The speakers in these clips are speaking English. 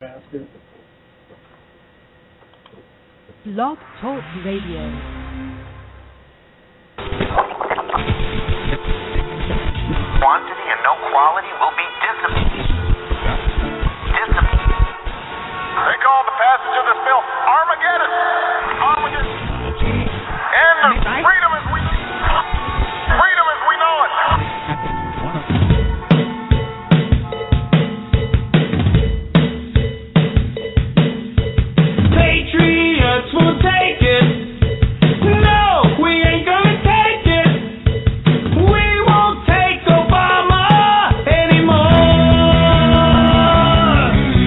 Blog Talk Radio. Quantity and no quality will be disciplined. They call the passage of this bill Armageddon. Armageddon. And freedom as we know it. Patriots will take it. No, we ain't gonna take it. We won't take Obama anymore.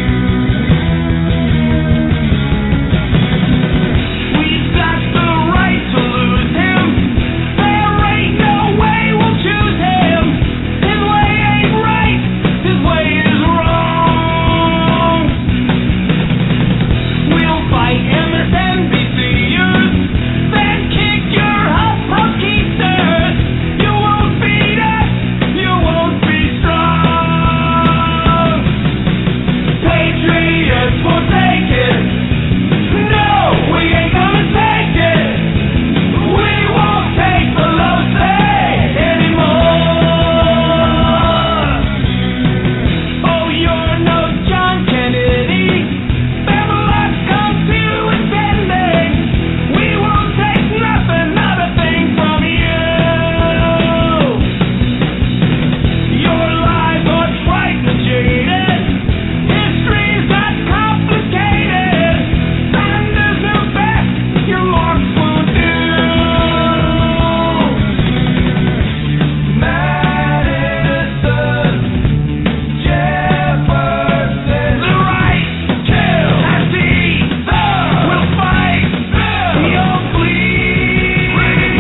We've got the right to lose him. There ain't no way we'll choose him. His way ain't right. His way is wrong. We'll fight MSNBCers, then kick your Huffkeysters. You won't beat us, you won't be strong. Patriots won't take it. No, we ain't gonna take it. We won't take Pelosi anymore. Oh, you're no John Kennedy. Babylon's come to attending. We won't take nothing, not a thing from you. Your lives are trite and jaded. History's not complicated. Sanders knew best. Your marks will do. Madison, Jefferson, the right kill. We'll fight. You'll bleed.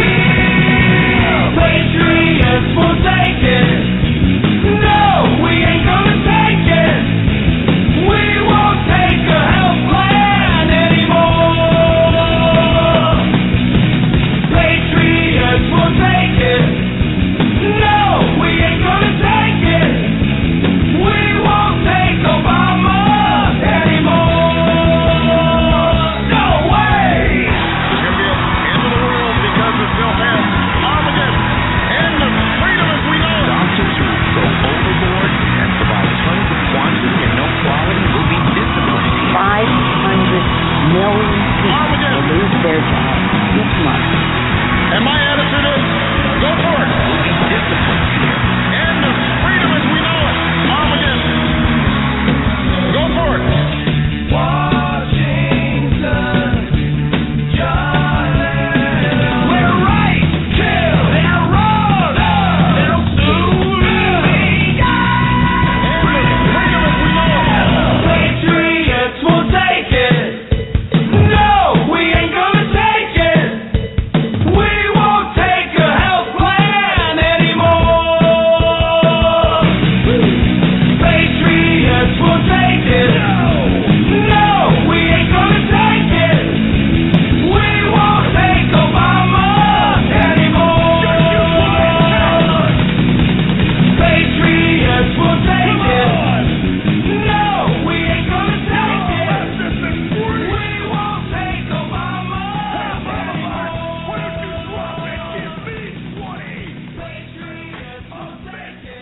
Patriots won't take it. No, we ain't gonna take it. We won't take a health plan anymore. Patriots won't take it. No, we ain't gonna take it. We won't take Obama anymore. No way. It's going to be the end of the world because this bill passed. Armageddon. End of freedom as we know it. Doctors who go overboard and provide tons of quantity and no quality will be disciplined. 500 million people will lose their jobs this month. And my attitude is, go for it. Will be disciplined here. End of freedom as we know it. Armageddon. Go for it. Washington, John Lennon. We're right till they're wrong. They'll soon be gone. Freedom as we know it. Patriots won't take it. No, we ain't gonna take it. We won't take a health plan anymore. Patriots won't take it. No, we ain't gonna take it. We won't take Obama anymore. Patriots won't take it. No, we ain't gonna take it. We won't take Obama anymore. Patriots won't take it.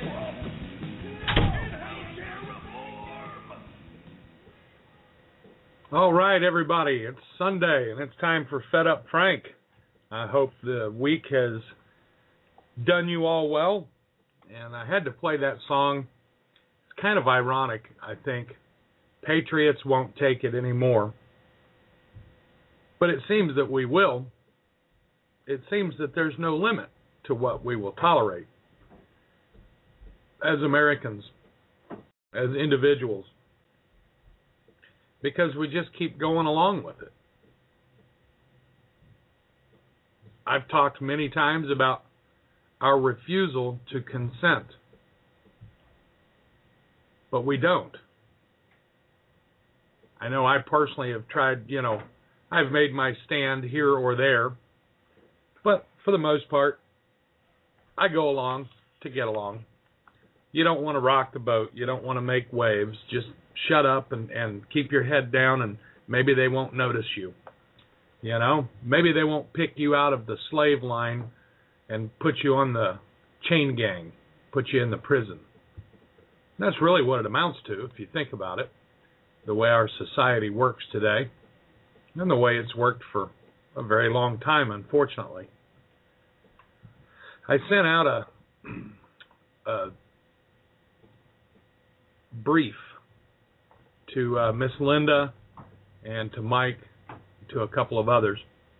All right, everybody, it's Sunday, and it's time for Fed Up Frank. I hope the week has done you all well, and I had to play that song. It's kind of ironic, I think. Patriots won't take it anymore. But it seems that we will. It seems that there's no limit to what we will tolerate as Americans, as individuals, because we just keep going along with it. I've talked many times about our refusal to consent, but we don't. I know I personally have tried, I've made my stand here or there, but for the most part, I go along to get along. you don't want to rock the boat. You don't want to make waves. Just shut up and keep your head down, and maybe they won't notice you. You know, maybe they won't pick you out of the slave line and put you on the chain gang, put you in the prison. That's really what it amounts to, if you think about it, the way our society works today, and the way it's worked for a very long time, unfortunately. I sent out a brief to Miss Linda and to Mike, to a couple of others.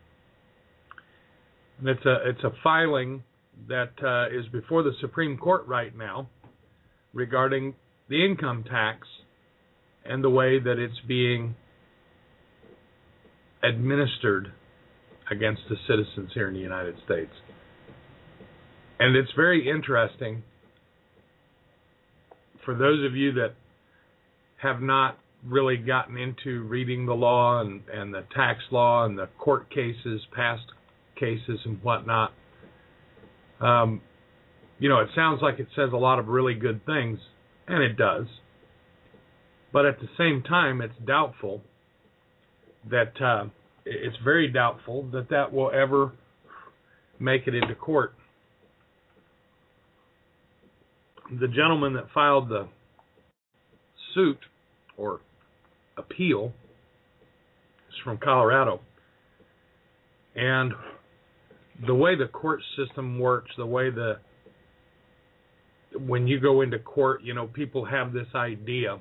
And it's a filing that is before the Supreme Court right now regarding the income tax and the way that it's being administered against the citizens here in the United States. And it's very interesting for those of you that have not really gotten into reading the law and the tax law and the court cases, past cases and whatnot. You know, it sounds like it says a lot of really good things, and it does. But at the same time, it's doubtful that it's very doubtful that will ever make it into court. The gentleman that filed the suit or appeal is from Colorado. And the way the court system works, the way when you go into court, you know, people have this idea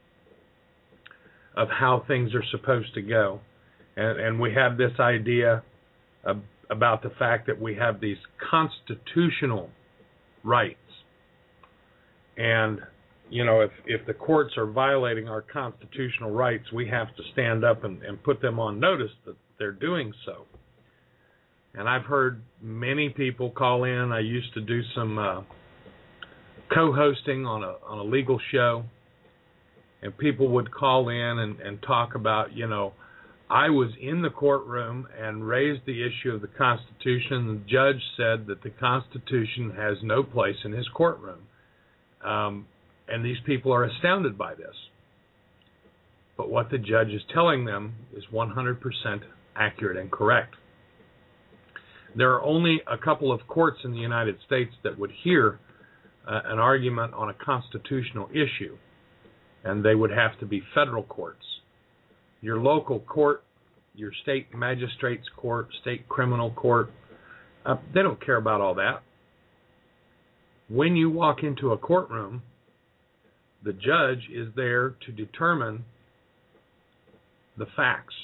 of how things are supposed to go. And we have this idea about the fact that we have these constitutional rights. And, you know, if the courts are violating our constitutional rights, we have to stand up and put them on notice that they're doing so. And I've heard many people call in. I used to do some co-hosting on a legal show, and people would call in and talk about, you know, I was in the courtroom and raised the issue of the Constitution. The judge said that the Constitution has no place in his courtroom. And these people are astounded by this. But what the judge is telling them is 100% accurate and correct. There are only a couple of courts in the United States that would hear an argument on a constitutional issue, and they would have to be federal courts. Your local court, your state magistrate's court, state criminal court, they don't care about all that. When you walk into a courtroom, the judge is there to determine the facts,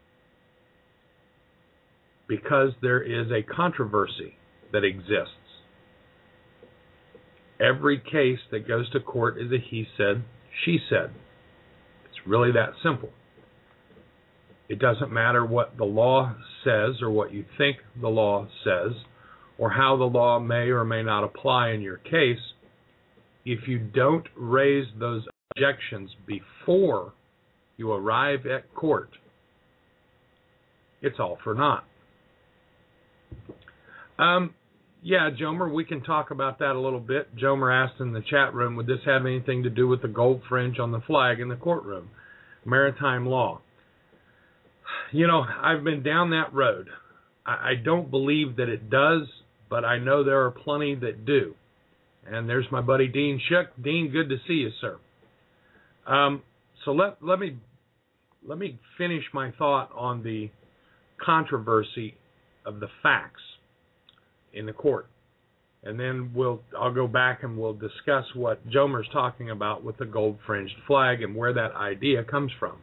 because there is a controversy that exists. Every case that goes to court is a he said, she said. It's really that simple. It doesn't matter what the law says or what you think the law says or how the law may or may not apply in your case. If you don't raise those objections before you arrive at court, it's all for naught. Yeah, Jomer, we can talk about that a little bit. Jomer asked in the chat room, would this have anything to do with the gold fringe on the flag in the courtroom? Maritime law. You know, I've been down that road. I don't believe that it does, but I know there are plenty that do. And there's my buddy Dean Shook. Dean, good to see you, sir. So let me finish my thought on the controversy of the facts in the court, and then I'll go back and we'll discuss what Jomer's talking about with the gold fringed flag and where that idea comes from.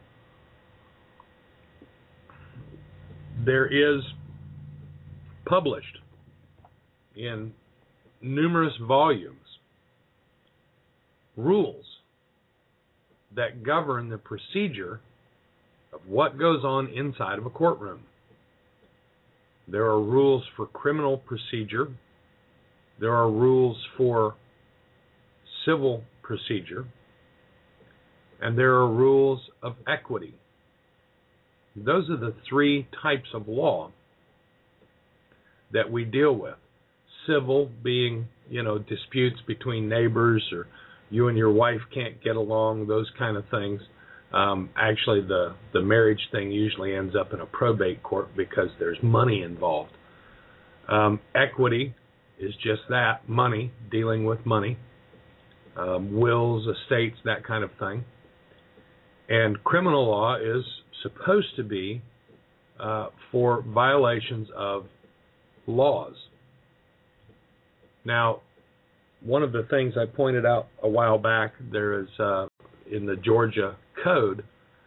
There is published in numerous volumes rules that govern the procedure of what goes on inside of a courtroom. There are rules for criminal procedure. There are rules for civil procedure. And there are rules of equity. Those are the three types of law that we deal with. Civil being disputes between neighbors, or you and your wife can't get along, those kind of things. Actually, the marriage thing usually ends up in a probate court because there's money involved. Equity is just that, money, dealing with money. Wills, estates, that kind of thing. And criminal law is supposed to be for violations of laws. Now, one of the things I pointed out a while back, there is in the Georgia Code,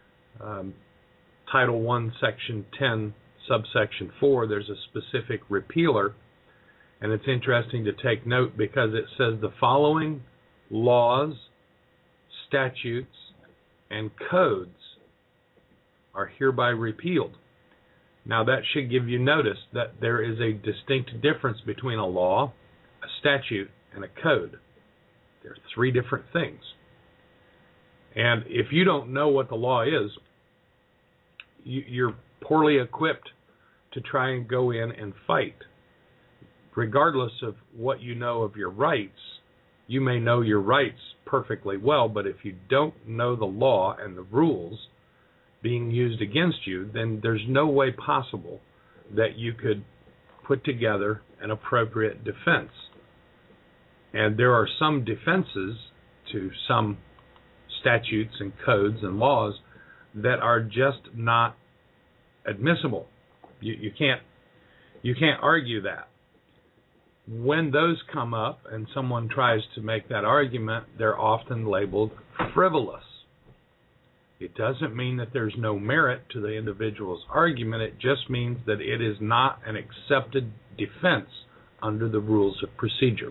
Title 1, Section 10, subsection 4, there's a specific repealer, and it's interesting to take note because it says the following laws, statutes, and codes are hereby repealed. Now that should give you notice that there is a distinct difference between a law, a statute, and a code. There are three different things. And if you don't know what the law is, you're poorly equipped to try and go in and fight. Regardless of what you know of your rights, you may know your rights perfectly well, but if you don't know the law and the rules being used against you, then there's no way possible that you could put together an appropriate defense. And there are some defenses to some statutes and codes and laws that are just not admissible. You can't argue that. When those come up and someone tries to make that argument, they're often labeled frivolous. It doesn't mean that there's no merit to the individual's argument. It just means that it is not an accepted defense under the rules of procedure.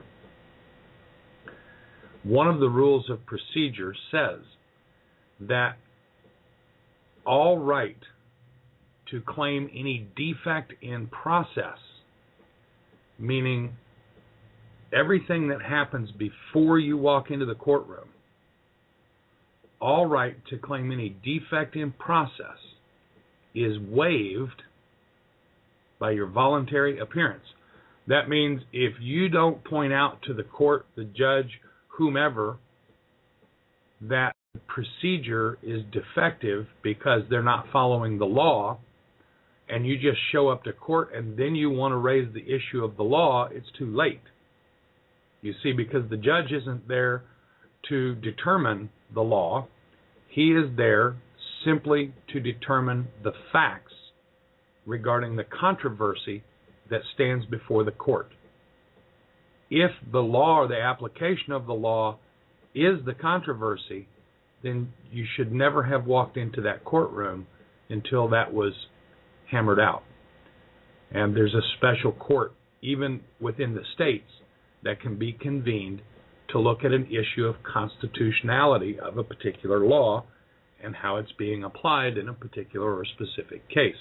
One of the rules of procedure says that all right to claim any defect in process, meaning everything that happens before you walk into the courtroom, all right to claim any defect in process is waived by your voluntary appearance. That means if you don't point out to the court, the judge, whomever, that procedure is defective because they're not following the law, and you just show up to court and then you want to raise the issue of the law, it's too late. You see, because the judge isn't there to determine the law. He is there simply to determine the facts regarding the controversy that stands before the court. If the law or the application of the law is the controversy, then you should never have walked into that courtroom until that was hammered out. And there's a special court, even within the states, that can be convened to look at an issue of constitutionality of a particular law and how it's being applied in a particular or specific case.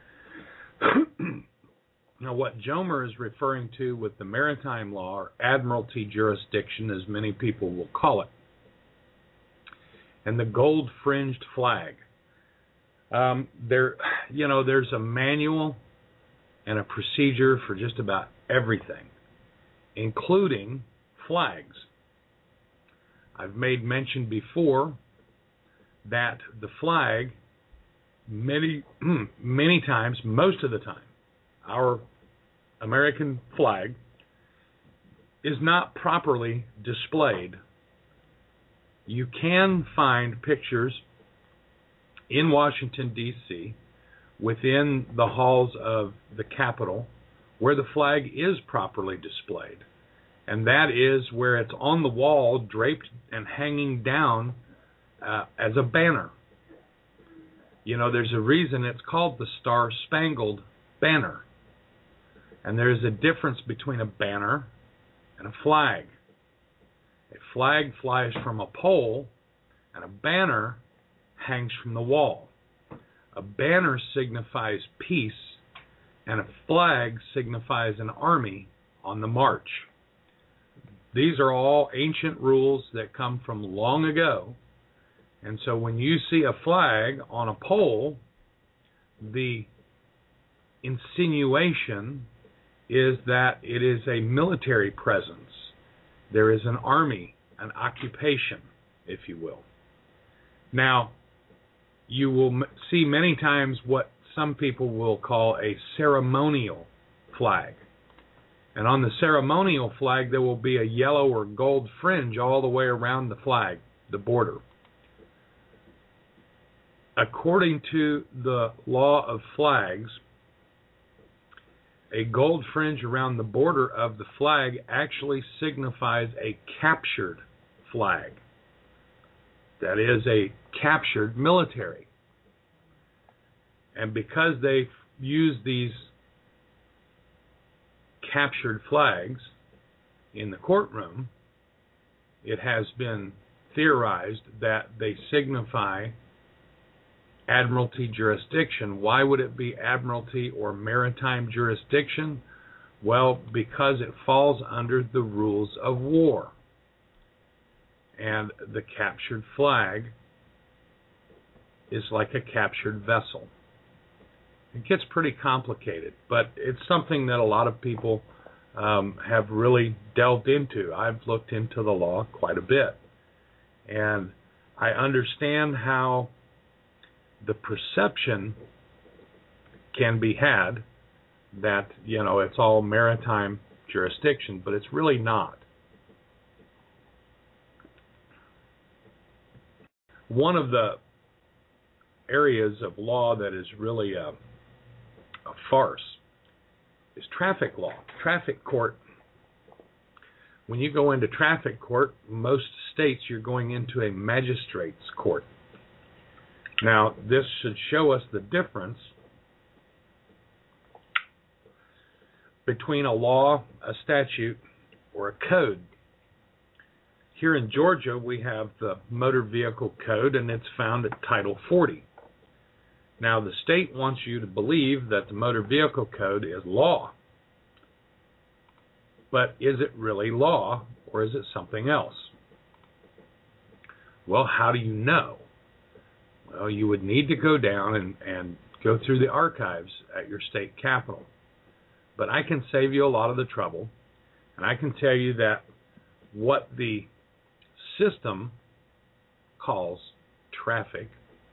Now, what Jomer is referring to with the maritime law, or admiralty jurisdiction, as many people will call it, and the gold-fringed flag, there's a manual and a procedure for just about everything, including flags. I've made mention before that the flag, many times, most of the time, our American flag is not properly displayed. You can find pictures in Washington, D.C., within the halls of the Capitol, where the flag is properly displayed. And that is where it's on the wall, draped and hanging down as a banner. There's a reason it's called the Star-Spangled Banner. And there's a difference between a banner and a flag. A flag flies from a pole, and a banner hangs from the wall. A banner signifies peace, and a flag signifies an army on the march. These are all ancient rules that come from long ago. And so when you see a flag on a pole, the insinuation is that it is a military presence. There is an army, an occupation, if you will. Now, you will see many times what some people will call a ceremonial flag. And on the ceremonial flag, there will be a yellow or gold fringe all the way around the flag, the border. According to the law of flags, a gold fringe around the border of the flag actually signifies a captured flag. That is a captured military. And because they use these captured flags in the courtroom, it has been theorized that they signify admiralty jurisdiction. Why would it be admiralty or maritime jurisdiction? Well, because it falls under the rules of war. And the captured flag is like a captured vessel. It gets pretty complicated, but it's something that a lot of people have really delved into. I've looked into the law quite a bit, and I understand how the perception can be had that, it's all maritime jurisdiction, but it's really not. One of the areas of law that is really a farce is traffic law, traffic court. When you go into traffic court, most states you're going into a magistrate's court. Now, this should show us the difference between a law, a statute, or a code. Here in Georgia, we have the Motor Vehicle Code, and it's found at Title 40. Now, the state wants you to believe that the Motor Vehicle Code is law. But is it really law, or is it something else? Well, how do you know? Well, you would need to go down and go through the archives at your state capitol. But I can save you a lot of the trouble, and I can tell you that what the system calls traffic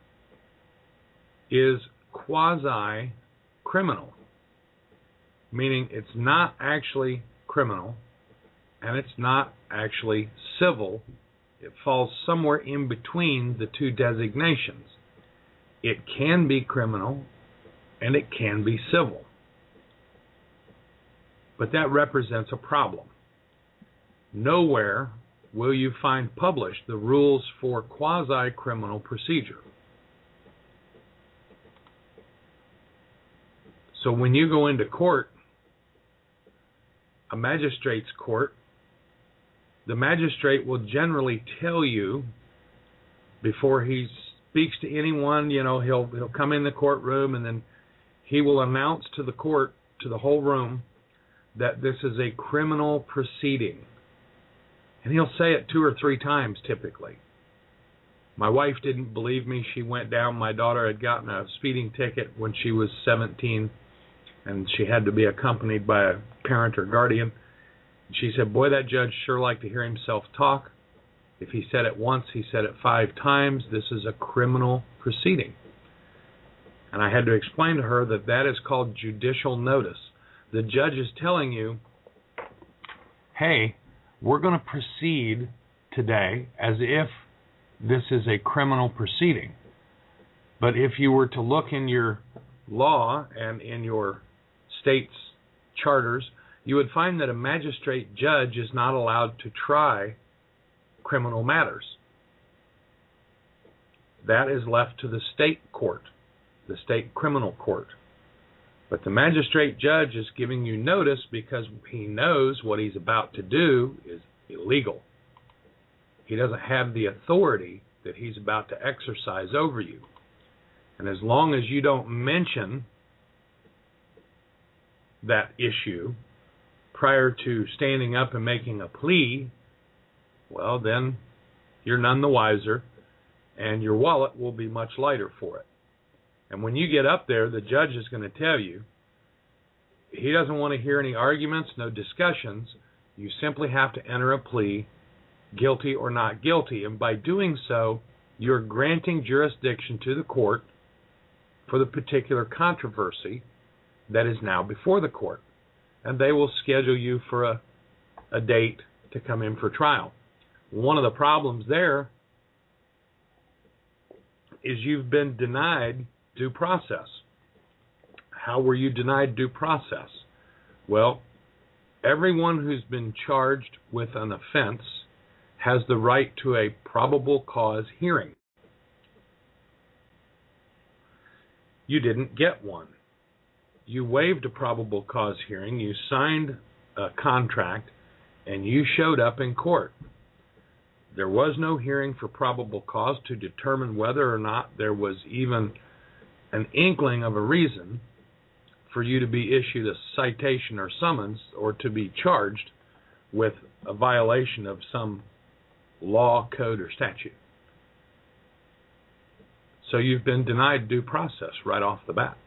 is quasi-criminal, meaning it's not actually criminal and it's not actually civil. It falls somewhere in between the two designations. It can be criminal and it can be civil. But that represents a problem. Nowhere will you find published the rules for quasi-criminal procedure. So when you go into court, a magistrate's court, the magistrate will generally tell you before he speaks to anyone, he'll come in the courtroom and then he will announce to the court, to the whole room, that this is a criminal proceeding. And he'll say it 2 or 3 times typically. My wife didn't believe me. She went down. My daughter had gotten a speeding ticket when she was 17, and she had to be accompanied by a parent or guardian. She said, boy, that judge sure liked to hear himself talk. If he said it once, he said it 5 times. This is a criminal proceeding. And I had to explain to her that that is called judicial notice. The judge is telling you, hey, we're going to proceed today as if this is a criminal proceeding. But if you were to look in your law and in your state's charters, you would find that a magistrate judge is not allowed to try criminal matters. That is left to the state court, the state criminal court. But the magistrate judge is giving you notice because he knows what he's about to do is illegal. He doesn't have the authority that he's about to exercise over you. And as long as you don't mention that issue prior to standing up and making a plea, well, then you're none the wiser, and your wallet will be much lighter for it. And when you get up there, the judge is going to tell you he doesn't want to hear any arguments, no discussions. You simply have to enter a plea, guilty or not guilty, and by doing so, you're granting jurisdiction to the court for the particular controversy that is now before the court, and they will schedule you for a date to come in for trial. One of the problems there is you've been denied due process. How were you denied due process? Well, everyone who's been charged with an offense has the right to a probable cause hearing. You didn't get one. You waived a probable cause hearing, you signed a contract, and you showed up in court. There was no hearing for probable cause to determine whether or not there was even an inkling of a reason for you to be issued a citation or summons or to be charged with a violation of some law, code, or statute. So you've been denied due process right off the bat.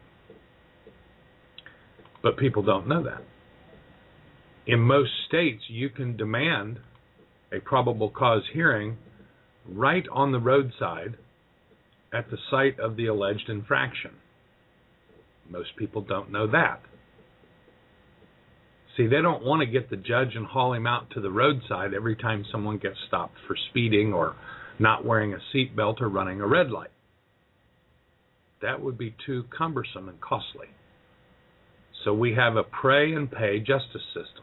But people don't know that. In most states, you can demand a probable cause hearing right on the roadside at the site of the alleged infraction. Most people don't know that. See, they don't want to get the judge and haul him out to the roadside every time someone gets stopped for speeding or not wearing a seatbelt or running a red light. That would be too cumbersome and costly. So we have a pray and pay justice system.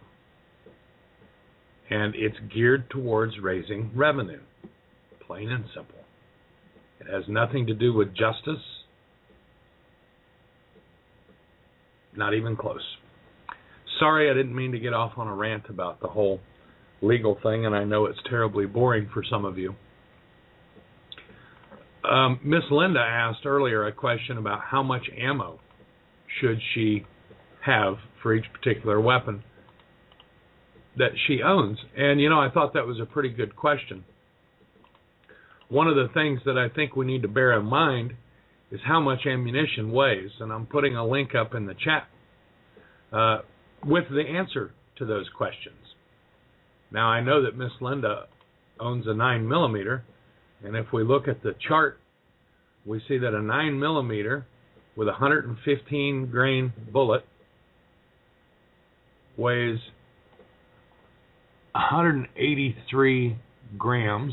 And it's geared towards raising revenue, plain and simple. It has nothing to do with justice, not even close. Sorry, I didn't mean to get off on a rant about the whole legal thing, and I know it's terribly boring for some of you. Miss Linda asked earlier a question about how much ammo should she have for each particular weapon that she owns. And, you know, I thought that was a pretty good question. One of the things that I think we need to bear in mind is how much ammunition weighs, and I'm putting a link up in the chat with the answer to those questions. Now, I know that Miss Linda owns a 9mm, and if we look at the chart, we see that a 9mm with a 115 grain bullet weighs 183 grams,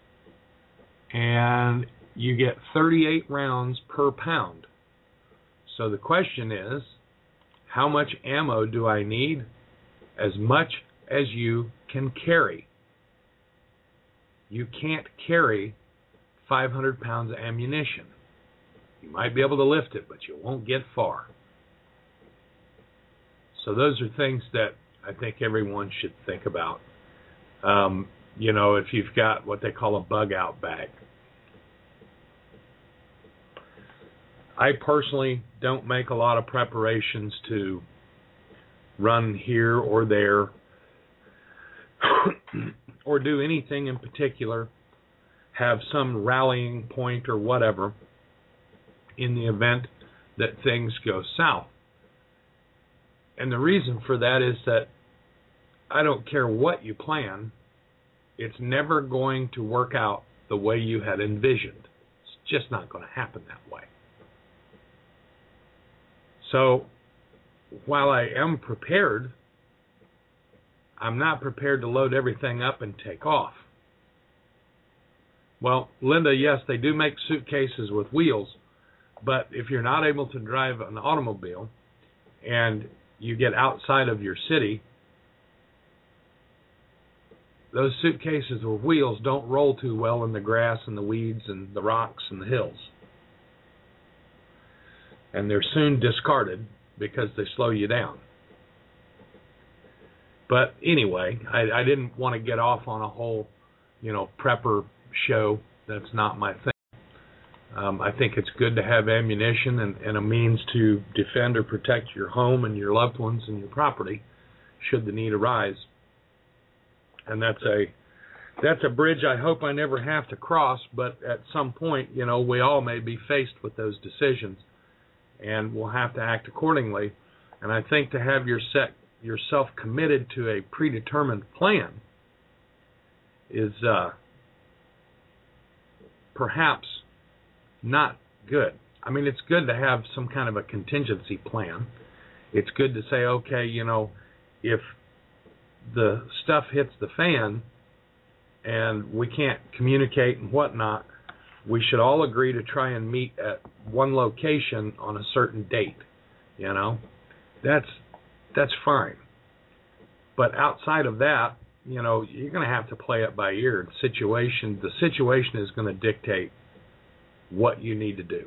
and you get 38 rounds per pound. So the question is, how much ammo do I need? As much as you can carry. You can't carry 500 pounds of ammunition. You might be able to lift it, but you won't get far. So those are things that I think everyone should think about. You know, if you've got what they call a bug-out bag. I personally don't make a lot of preparations to run here or there or do anything in particular, have some rallying point or whatever in the event that things go south. And the reason for that is that I don't care what you plan, it's never going to work out the way you had envisioned. It's just not going to happen that way. So, while I am prepared, I'm not prepared to load everything up and take off. Well, Linda, yes, they do make suitcases with wheels, but if you're not able to drive an automobile and you get outside of your city, those suitcases with wheels don't roll too well in the grass and the weeds and the rocks and the hills. And they're soon discarded because they slow you down. But anyway, I didn't want to get off on a whole, prepper show. That's not my thing. I think it's good to have ammunition and a means to defend or protect your home and your loved ones and your property should the need arise. And that's a bridge I hope I never have to cross, but at some point, we all may be faced with those decisions, and we'll have to act accordingly. And I think to have your yourself committed to a predetermined plan is perhaps not good. I mean, it's good to have some kind of a contingency plan. It's good to say, okay, if the stuff hits the fan and we can't communicate and whatnot, we should all agree to try and meet at one location on a certain date. That's fine. But outside of that, you're going to have to play it by ear. The situation is going to dictate what you need to do.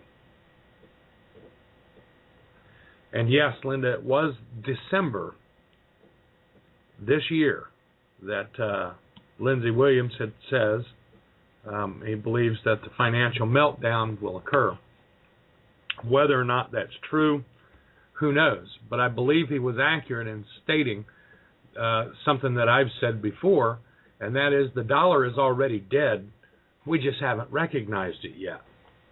And yes, Linda, it was December this year that Lindsey Williams says he believes that the financial meltdown will occur. Whether or not that's true, who knows? But I believe he was accurate in stating something that I've said before, and that is the dollar is already dead. We just haven't recognized it yet.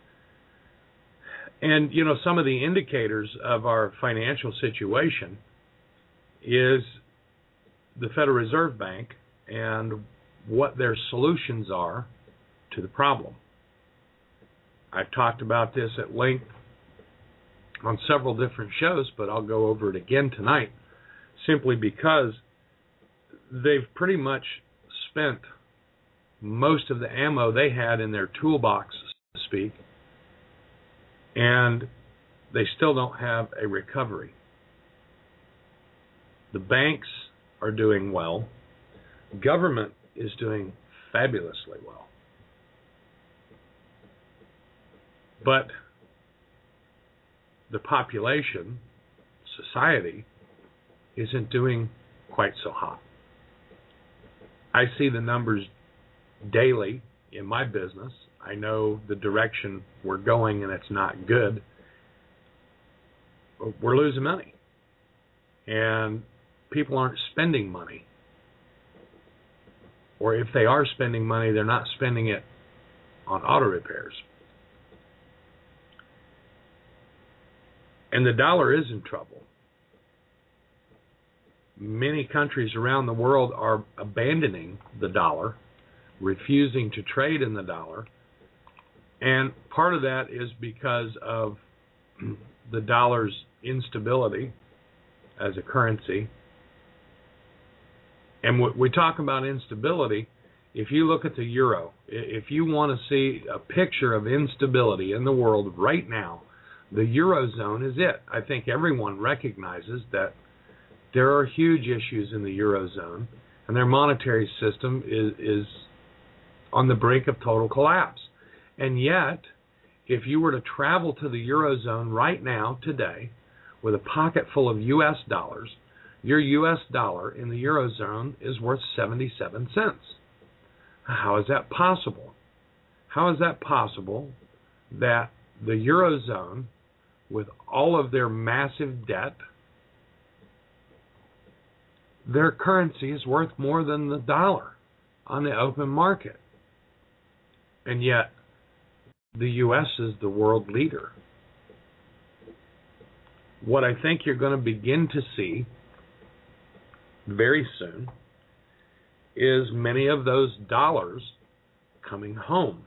And, some of the indicators of our financial situation is the Federal Reserve Bank and what their solutions are to the problem. I've talked about this at length on several different shows, but I'll go over it again tonight, simply because they've pretty much spent most of the ammo they had in their toolbox, so to speak, and they still don't have a recovery. The banks are doing well. Government is doing fabulously well. But the population, society, isn't doing quite so hot. I see the numbers daily in my business. I know the direction we're going, and it's not good. We're losing money. And people aren't spending money. Or if they are spending money, they're not spending it on auto repairs. And the dollar is in trouble. Many countries around the world are abandoning the dollar, refusing to trade in the dollar. And part of that is because of the dollar's instability as a currency. And we talk about instability. If you look at the euro, if you want to see a picture of instability in the world right now, the Eurozone is it. I think everyone recognizes that there are huge issues in the Eurozone, and their monetary system is on the brink of total collapse. And yet, if you were to travel to the Eurozone right now, today, with a pocket full of U.S. dollars, your U.S. dollar in the Eurozone is worth 77 cents. How is that possible? How is that possible that the Eurozone, with all of their massive debt, their currency is worth more than the dollar on the open market? And yet, the U.S. is the world leader. What I think you're going to begin to see very soon is many of those dollars coming home.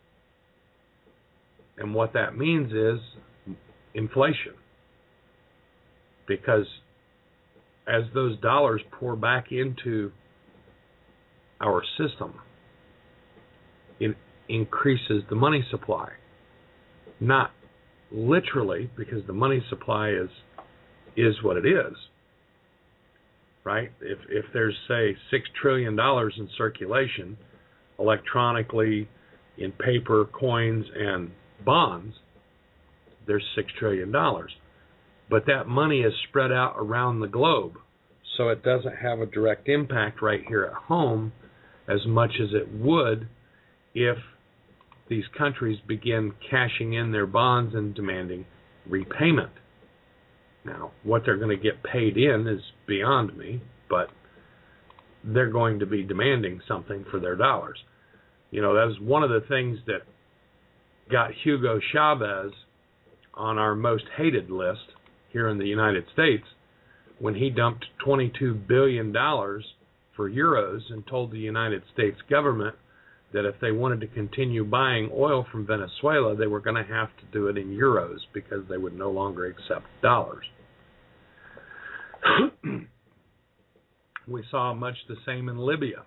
And what that means is inflation. Because as those dollars pour back into our system, it increases the money supply. Not literally, because the money supply is what it is. Right? If there's, say, $6 trillion in circulation, electronically, in paper, coins, and bonds, there's $6 trillion. But that money is spread out around the globe, so it doesn't have a direct impact right here at home as much as it would if these countries begin cashing in their bonds and demanding repayment. Now, what they're going to get paid in is beyond me, but they're going to be demanding something for their dollars. That was one of the things that got Hugo Chavez on our most hated list here in the United States, when he dumped $22 billion for euros and told the United States government that if they wanted to continue buying oil from Venezuela, they were going to have to do it in euros because they would no longer accept dollars. We saw much the same in Libya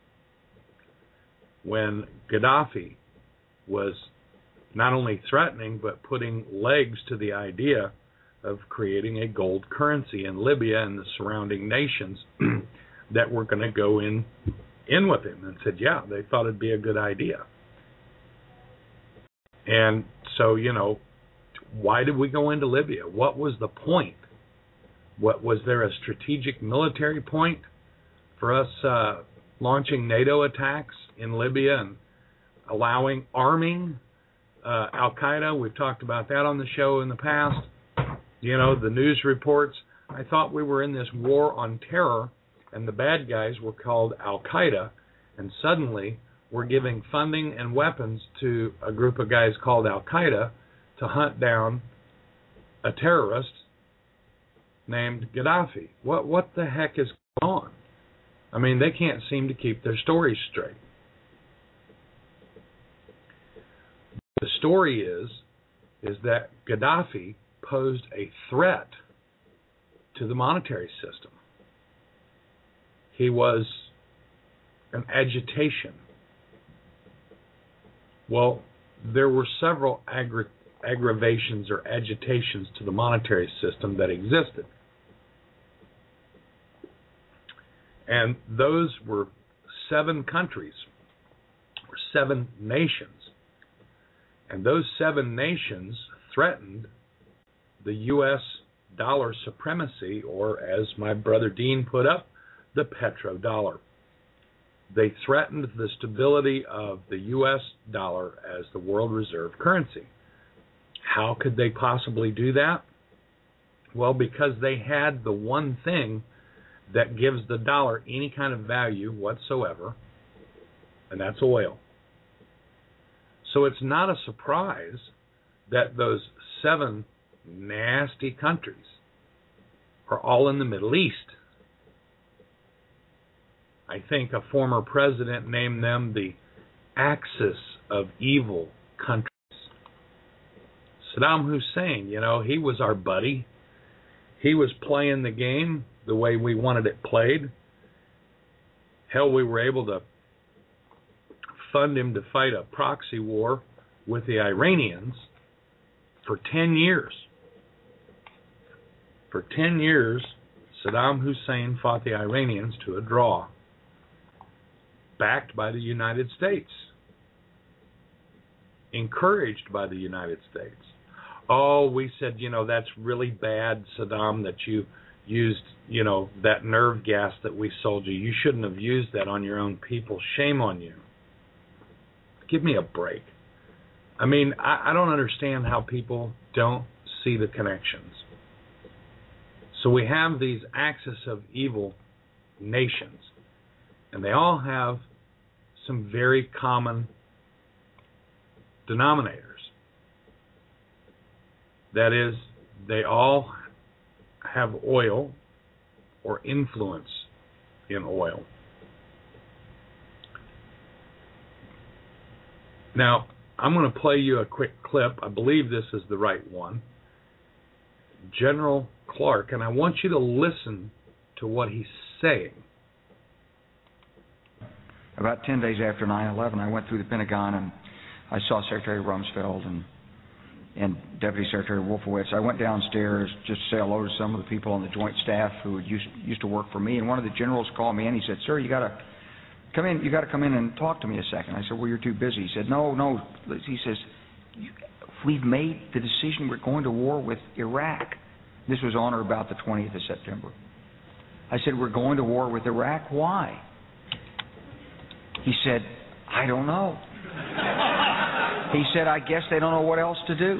when Gaddafi was not only threatening but putting legs to the idea of creating a gold currency in Libya and the surrounding nations that were going to go in with him, and said, yeah, they thought it'd be a good idea. And so, why did we go into Libya? What was the point? What was there a strategic military point for us launching NATO attacks in Libya and arming Al-Qaeda? We've talked about that on the show in the past. The news reports. I thought we were in this war on terror, and the bad guys were called Al-Qaeda, and suddenly we're giving funding and weapons to a group of guys called Al-Qaeda to hunt down a terrorist named Gaddafi. What the heck is going on? I mean, they can't seem to keep their stories straight. The story is that Gaddafi posed a threat to the monetary system. He was an agitation. Well, there were several aggravations or agitations to the monetary system that existed. And those were 7 countries, or 7 nations. And those 7 nations threatened the U.S. dollar supremacy, or as my brother Dean put up, the petrodollar. They threatened the stability of the U.S. dollar as the world reserve currency. How could they possibly do that? Well, because they had the one thing that gives the dollar any kind of value whatsoever, and that's oil. So it's not a surprise that those 7 nasty countries are all in the Middle East. I think a former president named them the axis of evil countries. Saddam Hussein, he was our buddy. He was playing the game the way we wanted it played. Hell, we were able to fund him to fight a proxy war with the Iranians for 10 years. For 10 years, Saddam Hussein fought the Iranians to a draw, backed by the United States, encouraged by the United States. Oh, we said, that's really bad, Saddam, that you used, that nerve gas that we sold you. You shouldn't have used that on your own people. Shame on you. Give me a break. I mean, I don't understand how people don't see the connections. So we have these axis of evil nations, and they all have some very common denominators. That is, they all have oil or influence in oil. Now, I'm going to play you a quick clip. I believe this is the right one. General Clark, and I want you to listen to what he's saying. About 10 days after 9/11, I went through the Pentagon and I saw Secretary Rumsfeld and Deputy Secretary Wolfowitz. I went downstairs just to say hello to some of the people on the Joint Staff who used to work for me, and one of the generals called me in. He said, "Sir, you got to come in. You got to come in and talk to me a second." I said, "Well, you're too busy." He said, "No." He says, "We've made the decision. We're going to war with Iraq." This was on or about the 20th of September. I said, "We're going to war with Iraq. Why?" He said, "I don't know." He said, "I guess they don't know what else to do."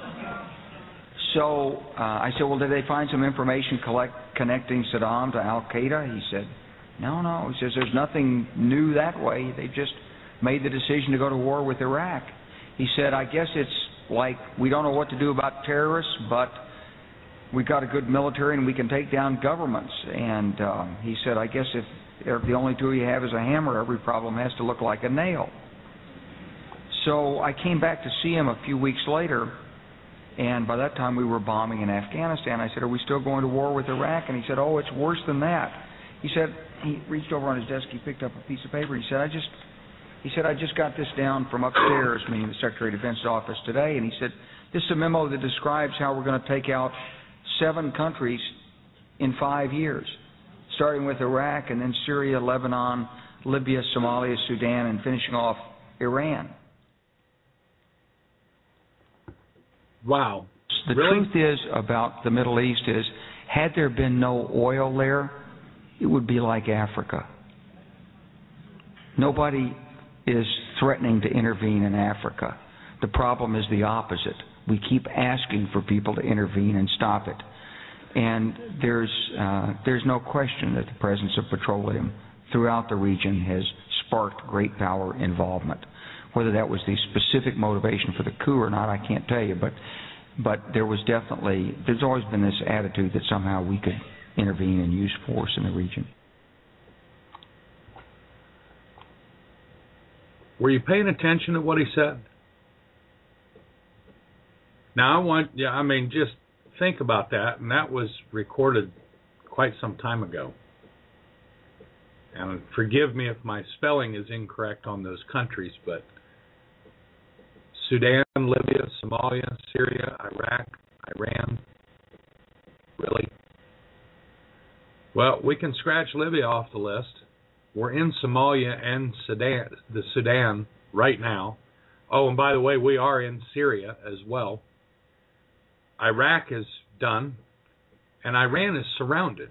So I said, "Well, did they find some information connecting Saddam to Al-Qaeda?" He said, No. He says, "There's nothing new that way. They just made the decision to go to war with Iraq." He said, "I guess it's like we don't know what to do about terrorists, but we got a good military and we can take down governments. And he said, I guess if the only tool you have is a hammer, every problem has to look like a nail. So I came back to see him a few weeks later, and by that time we were bombing in Afghanistan. I said, are we still going to war with Iraq? And he said, oh, it's worse than that. He said, he reached over on his desk, he picked up a piece of paper, he said, I just got this down from upstairs, meaning the Secretary of Defense's office today, and he said, this is a memo that describes how we're going to take out 7 countries in 5 years, starting with Iraq and then Syria, Lebanon, Libya, Somalia, Sudan, and finishing off Iran. Wow. The truth is about the Middle East is, had there been no oil there, it would be like Africa. Nobody is threatening to intervene in Africa. The problem is the opposite. We keep asking for people to intervene and stop it. And there's no question that the presence of petroleum throughout the region has sparked great power involvement. Whether that was the specific motivation for the coup or not, I can't tell you, but there's always been this attitude that somehow we could intervene and use force in the region. Were you paying attention to what he said? Now just think about that, and that was recorded quite some time ago. And forgive me if my spelling is incorrect on those countries, but Sudan, Libya, Somalia, Syria, Iraq, Iran. Really? Well, we can scratch Libya off the list. We're in Somalia and the Sudan right now. Oh, and by the way, we are in Syria as well. Iraq is done, and Iran is surrounded.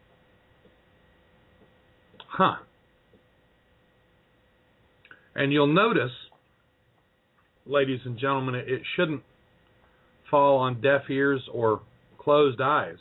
And you'll notice, ladies and gentlemen, it shouldn't fall on deaf ears or closed eyes,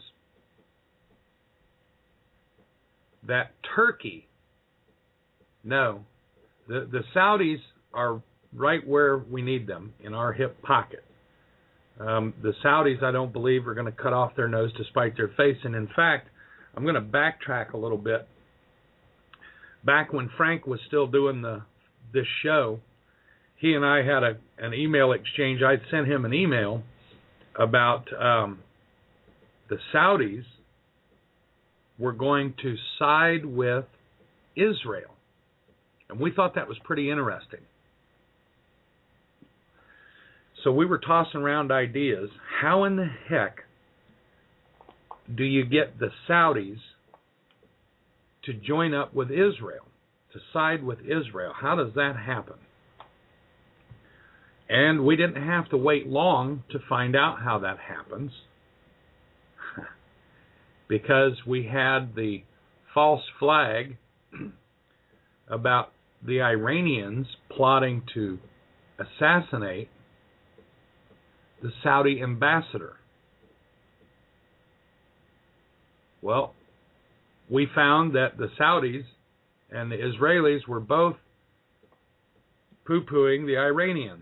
that Turkey, no, the Saudis are right where we need them, in our hip pocket. The Saudis, I don't believe, are going to cut off their nose to spite their face. And in fact, I'm going to backtrack a little bit. Back when Frank was still doing this show, he and I had an email exchange. I'd sent him an email about the Saudis were going to side with Israel. And we thought that was pretty interesting. So we were tossing around ideas. How in the heck do you get the Saudis to join up with Israel, to side with Israel? How does that happen? And we didn't have to wait long to find out how that happens, because we had the false flag about the Iranians plotting to assassinate the Saudi ambassador. Well, we found that the Saudis and the Israelis were both poo-pooing the Iranians.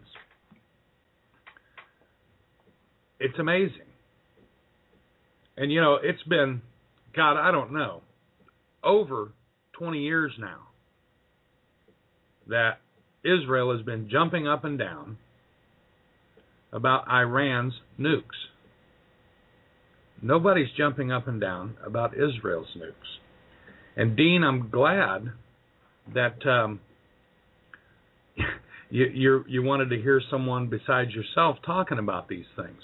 It's amazing. And, it's been, I don't know, over 20 years now that Israel has been jumping up and down about Iran's nukes. Nobody's jumping up and down about Israel's nukes. And Dean, I'm glad that you wanted to hear someone besides yourself talking about these things.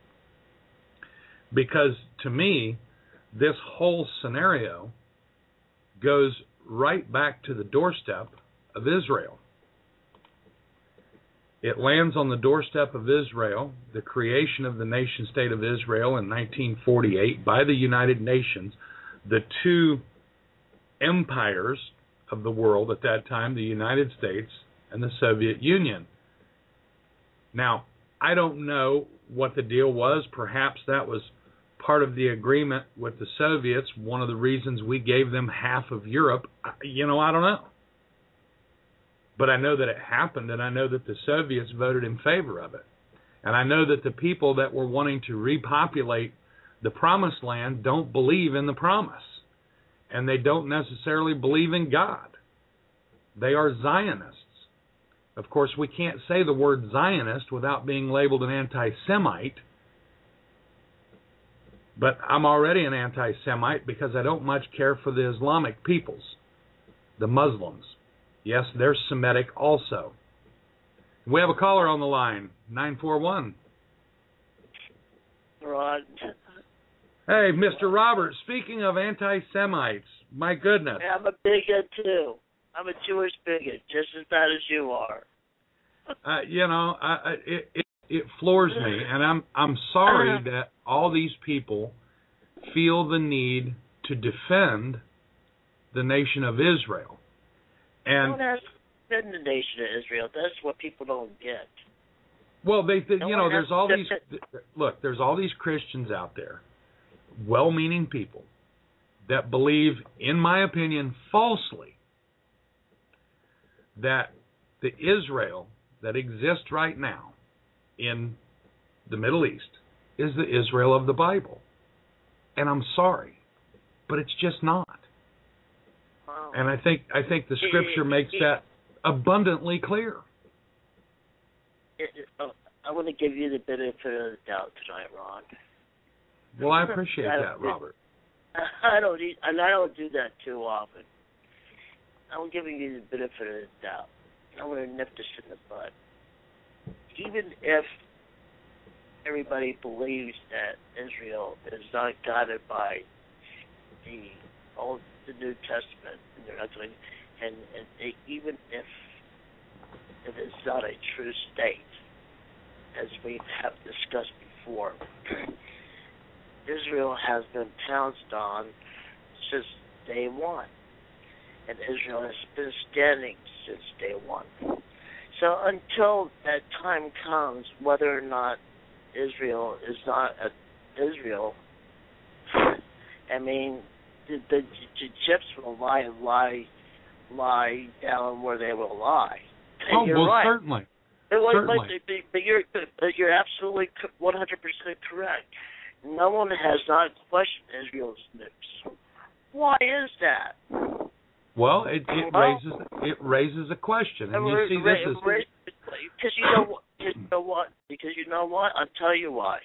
Because to me, this whole scenario goes right back to the doorstep of Israel. It lands on the doorstep of Israel, the creation of the nation-state of Israel in 1948 by the United Nations, the two empires of the world at that time, the United States and the Soviet Union. Now, I don't know what the deal was. Perhaps that was part of the agreement with the Soviets, one of the reasons we gave them half of Europe. I don't know. But I know that it happened, and I know that the Soviets voted in favor of it. And I know that the people that were wanting to repopulate the promised land don't believe in the promise, and they don't necessarily believe in God. They are Zionists. Of course, we can't say the word Zionist without being labeled an anti-Semite, but I'm already an anti-Semite because I don't much care for the Islamic peoples, the Muslims. Yes, they're Semitic also. We have a caller on the line, 941. Rod. Hey, Mr. Robert, speaking of anti-Semites, my goodness. I'm a bigot, too. I'm a Jewish bigot, just as bad as you are. It floors me, and I'm sorry that all these people feel the need to defend the nation of Israel. And no one has to defend the nation of Israel. That's what people don't get. Well, there's all these. Look, there's all these Christians out there, well-meaning people, that believe, in my opinion, falsely, that the Israel that exists right now in the Middle East is the Israel of the Bible. And I'm sorry, but it's just not. Wow. And I think the Scripture makes that abundantly clear. I want to give you the benefit of the doubt tonight, Ron. Well, I appreciate that, Robert. I don't do that too often. I'm giving you the benefit of the doubt. I'm going to nip this in the bud. Even if everybody believes that Israel is not guided by the New Testament, and they're not doing, and even if it's not a true state, as we have discussed before, Israel has been pounced on since day one, and Israel has been standing since day one. So until that time comes, whether or not Israel is not Israel, I mean, the chips will lie down where they will lie. Oh, you're well, right. certainly. But you're absolutely 100% correct. No one has not questioned Israel's nukes. Why is that? Well, it raises a question, and you see this is because you know what? I'll tell you why.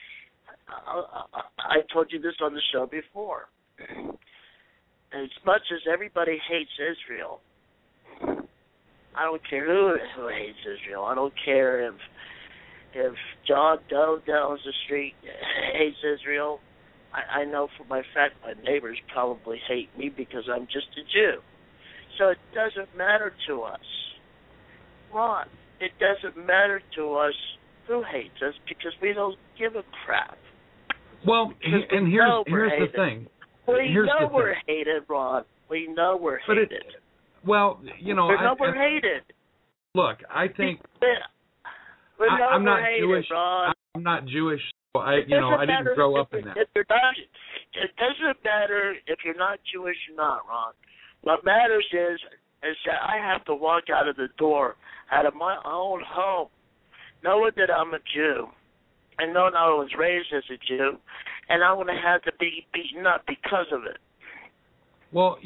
I told you this on the show before. As much as everybody hates Israel, I don't care who hates Israel. I don't care if John Doe down the street hates Israel. I know for my fact my neighbors probably hate me because I'm just a Jew. So it doesn't matter to us. Ron, it doesn't matter to us who hates us because we don't give a crap. Well, and here's the thing. We know we're hated, Ron. We know we're hated. We're hated. Look, I think I'm not Jewish. I'm not Jewish. So I didn't grow up in that. It doesn't matter if you're not Jewish or not, Ron. What matters is that I have to walk out of the door, out of my own home, knowing that I'm a Jew, and knowing I was raised as a Jew, and I'm going to have to be beaten up because of it. Well,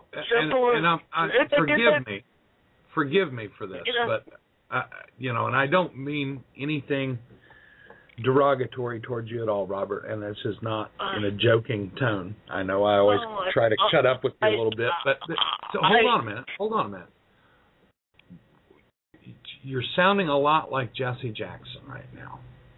forgive me for this, but and I don't mean anything derogatory towards you at all, Robert, and this is not in a joking tone. I know I always try to cut up with you a little bit, but so hold on a minute. You're sounding a lot like Jesse Jackson right now.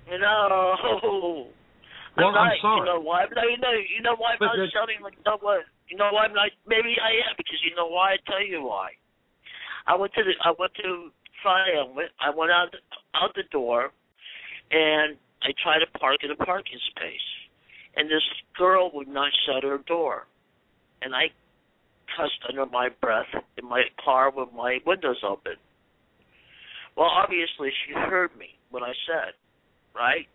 Well, I'm sorry. You know why? You know why I'm not sounding like what? You know why I'm not? Maybe I am because you know why. I tell you why. I went to Friday. I went out the door, and I tried to park in a parking space, and this girl would not shut her door, and I cussed under my breath in my car with my windows open. Well, obviously she heard me what I said, right?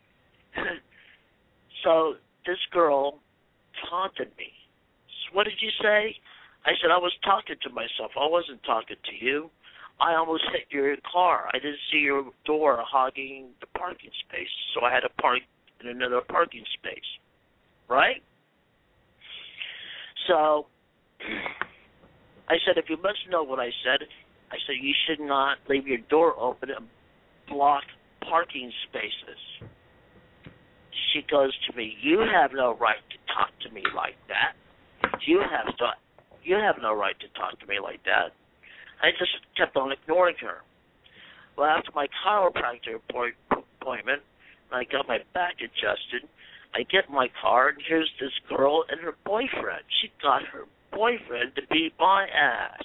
So this girl taunted me. So what did you say? I said I was talking to myself. I wasn't talking to you. I almost hit your car. I didn't see your door hogging the parking space, so I had to park in another parking space. right? So I said, if you must know what I said you should not leave your door open and block parking spaces. She goes to me, you have no right to talk to me like that. You have no right to talk to me like that. I just kept on ignoring her. Well, after my chiropractor appointment, I got my back adjusted. I get in my car, and here's this girl and her boyfriend. She got her boyfriend to beat my ass.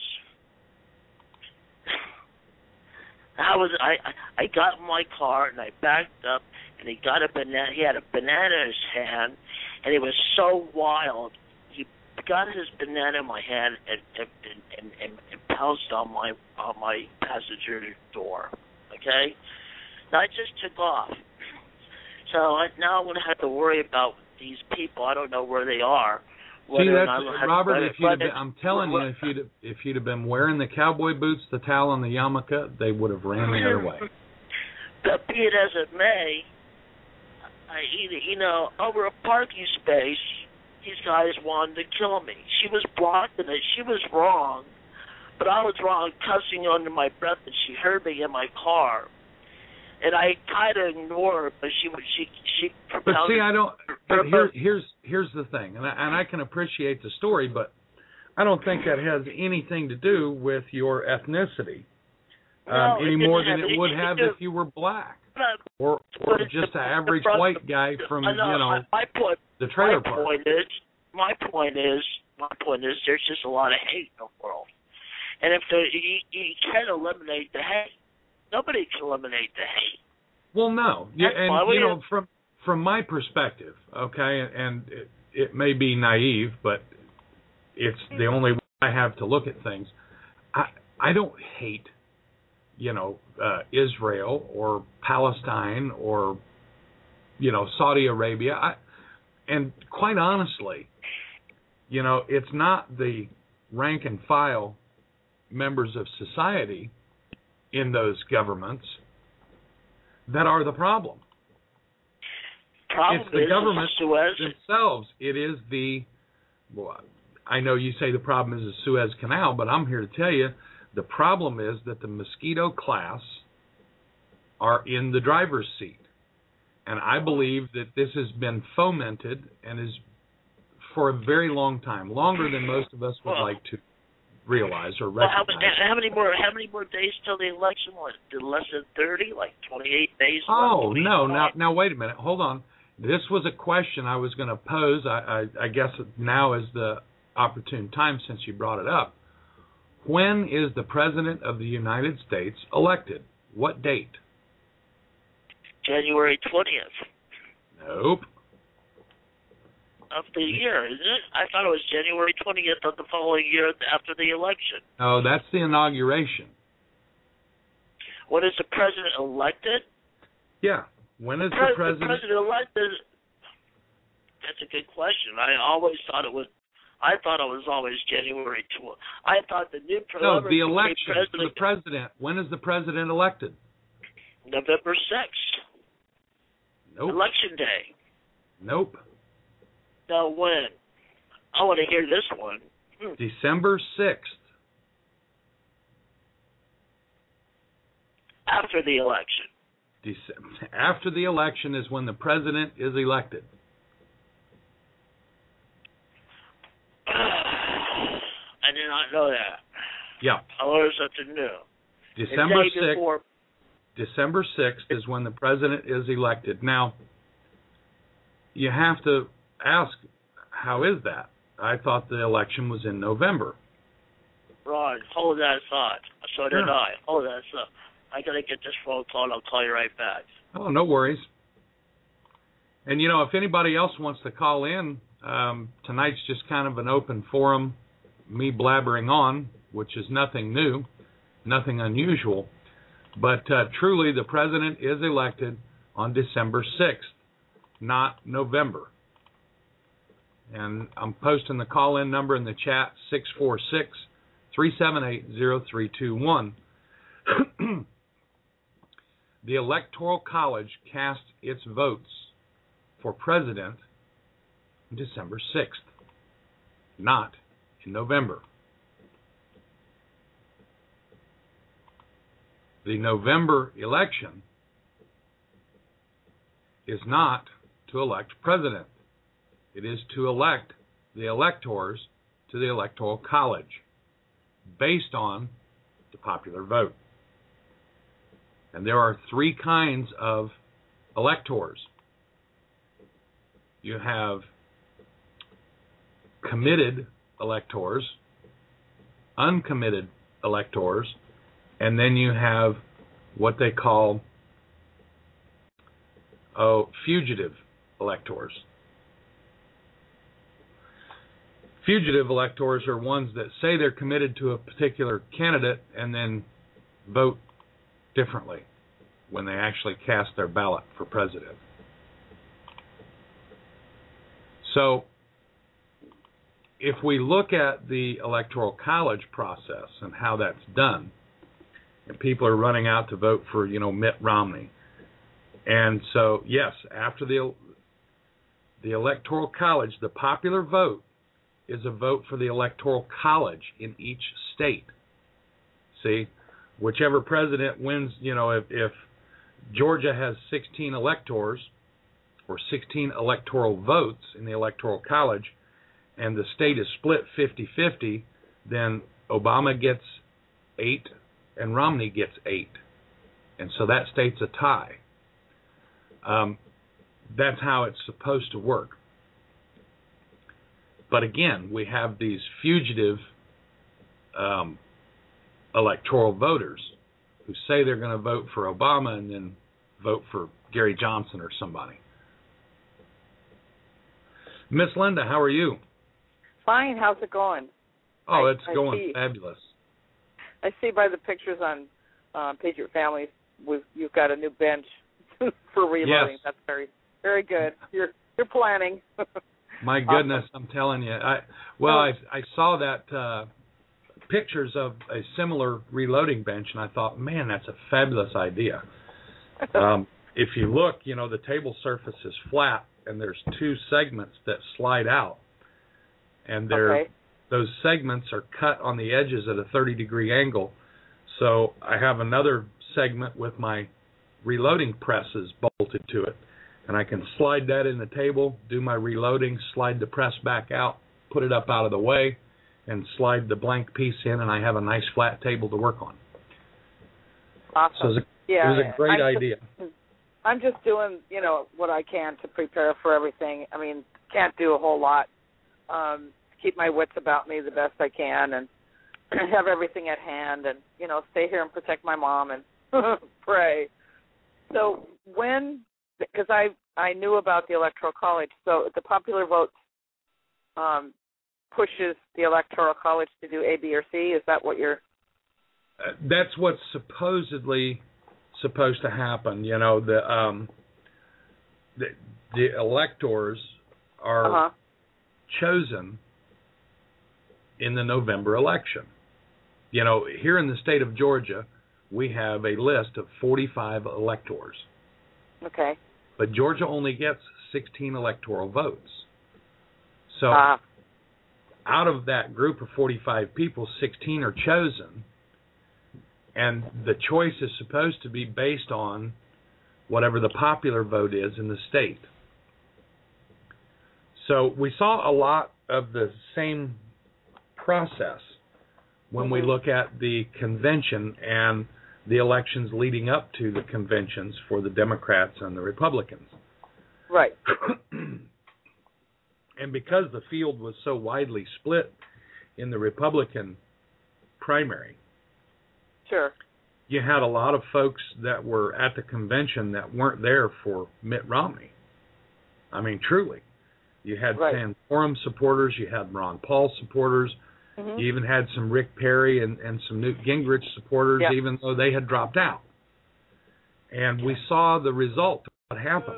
I got in my car, and I backed up, and he got a banana. He had a banana in his hand, and he was so wild. He got his banana in my hand and pounced on my passenger door. Okay, now I just took off. So now I'm going to have to worry about these people. I don't know where they are. See, that's Robert. I'm telling you, if you'd have been wearing the cowboy boots, the towel, and the yarmulke, they would have ran the other way. But be it as it may, over a parking space, these guys wanted to kill me. She was blocking it. She was wrong, but I was wrong, cussing under my breath, and she heard me in my car. And I tried to ignore her, but she. But see, I don't. But here's the thing, and I can appreciate the story, but I don't think that has anything to do with your ethnicity any more than it would have if you were black or just an average white guy from the trailer park. My point is, there's just a lot of hate in the world, and if you can't eliminate the hate. Nobody can eliminate the hate. Well, no, from my perspective, okay, and it may be naive, but it's the only way I have to look at things. I don't hate, Israel or Palestine or, Saudi Arabia. And quite honestly, it's not the rank and file members of society in those governments that are the problem. It's the governments themselves. It is I know you say the problem is the Suez Canal, but I'm here to tell you the problem is that the mosquito class are in the driver's seat. And I believe that this has been fomented and is for a very long time, longer than most of us would like to realize or recognize. How many more days till the election? Less than 30, like 28 days? Oh, no. Now, wait a minute. Hold on. This was a question I was going to pose. I guess now is the opportune time since you brought it up. When is the President of the United States elected? What date? January 20th. Nope. Of the year, isn't it? I thought it was January 20th of the following year after the election. Oh, that's the inauguration. When is the president elected? Yeah. When is the president elected? That's a good question. I thought it was always January 12th. I thought the new president. No, the election. The president. When is the president elected? November 6th. Nope. Election day. Nope. Now when? I want to hear this one. December 6th. After the election. After the election is when the president is elected. I did not know that. Yeah. I learned something new. December 6th is when the president is elected. Now, you have to ask, how is that? I thought the election was in November. Right. Hold that thought. So did I. Hold that thought. I got to get this phone call, and I'll call you right back. Oh, no worries. And, if anybody else wants to call in, tonight's just kind of an open forum, me blabbering on, which is nothing new, nothing unusual. But truly, the president is elected on December 6th, not November. And I'm posting the call-in number in the chat, 646-378-0321. The Electoral College cast its votes for president December 6th, not in November. The November election is not to elect president. It is to elect the electors to the Electoral College based on the popular vote. And there are three kinds of electors. You have committed electors, uncommitted electors, and then you have what they call fugitive electors. Fugitive electors are ones that say they're committed to a particular candidate and then vote differently when they actually cast their ballot for president. So, if we look at the Electoral College process and how that's done, and people are running out to vote for, Mitt Romney. And so, yes, after the Electoral College, the popular vote is a vote for the Electoral College in each state. See, whichever president wins, if Georgia has 16 electors or 16 electoral votes in the Electoral College, and the state is split 50-50, then Obama gets 8 and Romney gets 8. And so that state's a tie. That's how it's supposed to work. But again, we have these fugitive electoral voters who say they're going to vote for Obama and then vote for Gary Johnson or somebody. Miss Linda, how are you? Fine. How's it going? Oh, it's going fabulous. I see by the pictures on Patriot Families, you've got a new bench for reloading. Yes. That's very, very good. You're planning. My goodness, I'm telling you. I saw that pictures of a similar reloading bench, and I thought, man, that's a fabulous idea. If you look, the table surface is flat, and there's two segments that slide out, and those segments are cut on the edges at a 30-degree angle. So I have another segment with my reloading presses bolted to it, and I can slide that in the table, do my reloading, slide the press back out, put it up out of the way, and slide the blank piece in, and I have a nice flat table to work on. Awesome. So it was a great idea. I'm just doing, what I can to prepare for everything. I mean, can't do a whole lot. Keep my wits about me the best I can and have everything at hand and, stay here and protect my mom and pray. So because I knew about the Electoral College, so the popular vote pushes the Electoral College to do A, B, or C? Is that what you're... That's what's supposedly supposed to happen. The electors are chosen in the November election. Here in the state of Georgia, we have a list of 45 electors. Okay. But Georgia only gets 16 electoral votes. So out of that group of 45 people, 16 are chosen, and the choice is supposed to be based on whatever the popular vote is in the state. So we saw a lot of the same process when we look at the convention and the elections leading up to the conventions for the Democrats and the Republicans. Right. And because the field was so widely split in the Republican primary, sure, you had a lot of folks that were at the convention that weren't there for Mitt Romney. I mean, truly. You had Santorum supporters, you had Ron Paul supporters, you even had some Rick Perry and some Newt Gingrich supporters, even though they had dropped out. And we saw the result of what happened.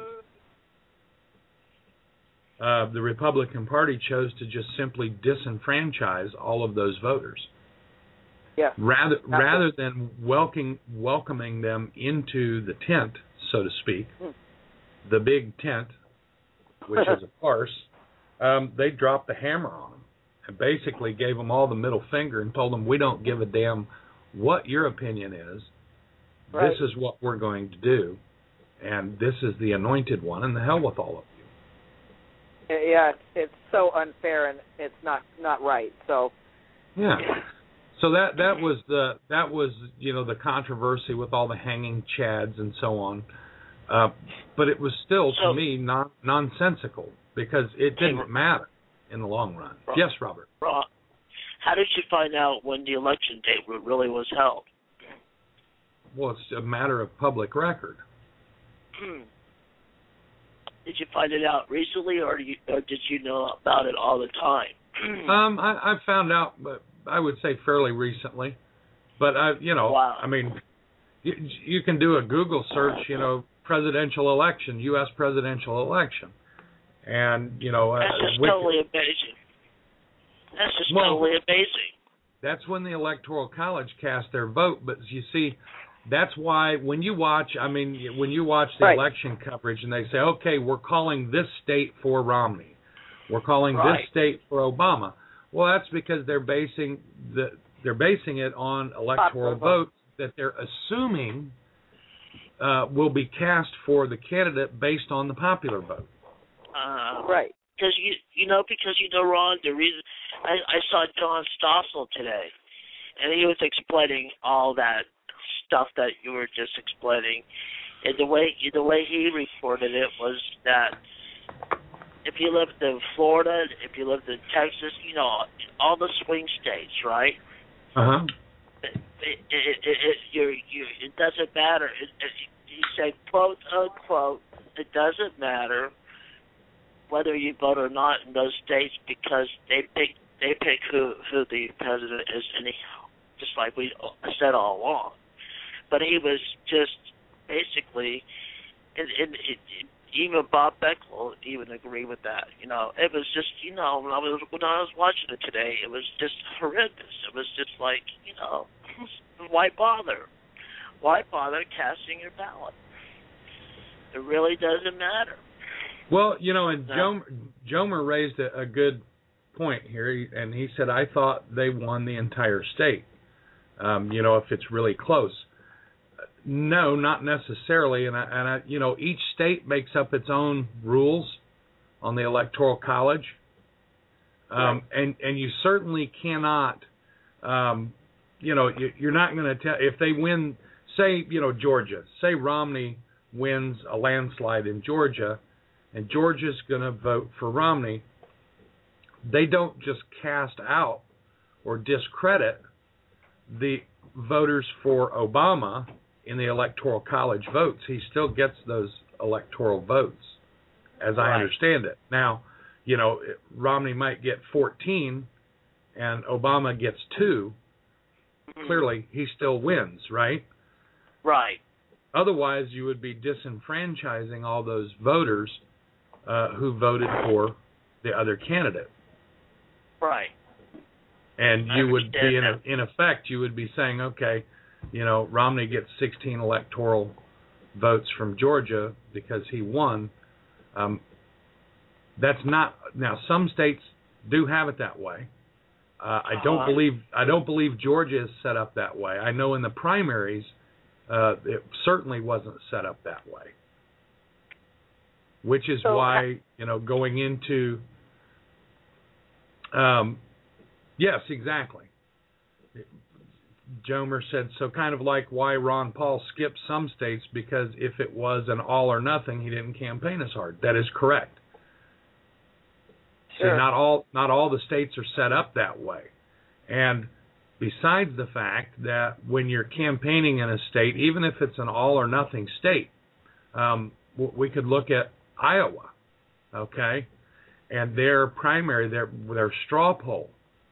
The Republican Party chose to just simply disenfranchise all of those voters. Yeah. Rather than welcoming them into the tent, so to speak, the big tent, which is a farce, they dropped the hammer on them and basically gave them all the middle finger and told them, we don't give a damn what your opinion is. Right. This is what we're going to do, and this is the anointed one, and the hell with all of you. Yeah, it's so unfair, and it's not right. So yeah. So that was the the controversy with all the hanging chads and so on, but it was still to me nonsensical because it didn't matter in the long run. Yes, Robert. How did you find out when the election date really was held? Well, it's a matter of public record. Did you find it out recently, or did you know about it all the time? I found out, but I would say fairly recently. But wow. I mean, you can do a Google search, presidential election, U.S. presidential election, and that's just totally amazing. That's just totally amazing. That's when the Electoral College cast their vote. But you see, that's why when you watch the election coverage and they say, okay, we're calling this state for Romney, we're calling this state for Obama. Well, that's because they're basing it on electoral votes that they're assuming will be cast for the candidate based on the popular vote. Right. Because Ron, the reason I saw John Stossel today, and he was explaining all that stuff that you were just explaining, and the way he reported it was that if you lived in Florida, if you lived in Texas, all the swing states, right? Uh-huh. It doesn't matter. He said, quote unquote, it doesn't matter whether you vote or not in those states because they pick who the president is, and just like we said all along. But he was just basically, and even Bob Beck will even agree with that. It was just, when I was watching it today, it was just horrendous. It was just like, why bother? Why bother casting your ballot? It really doesn't matter. Well, and Jomer raised a good point here, and he said, I thought they won the entire state, if it's really close. No, not necessarily, and I each state makes up its own rules on the Electoral College, and you certainly cannot, you're not going to tell if they win. Say, Georgia. Say Romney wins a landslide in Georgia, and Georgia's going to vote for Romney. They don't just cast out or discredit the voters for Obama in the Electoral College votes. He still gets those electoral votes, as I understand it. Now, Romney might get 14 and Obama gets 2. Clearly, he still wins, right? Right. Otherwise, you would be disenfranchising all those voters who voted for the other candidate. Right. And you would be, in effect, you would be saying, okay, Romney gets 16 electoral votes from Georgia because he won. That's not, now some states do have it that way. I don't believe Georgia is set up that way. I know in the primaries, it certainly wasn't set up that way. Which is why, going into, yes, exactly. Jomer said, so kind of like why Ron Paul skipped some states, because if it was an all or nothing, he didn't campaign as hard. That is correct. Sure. See, not all the states are set up that way. And besides the fact that when you're campaigning in a state, even if it's an all or nothing state, we could look at Iowa, okay, and their primary, their straw poll.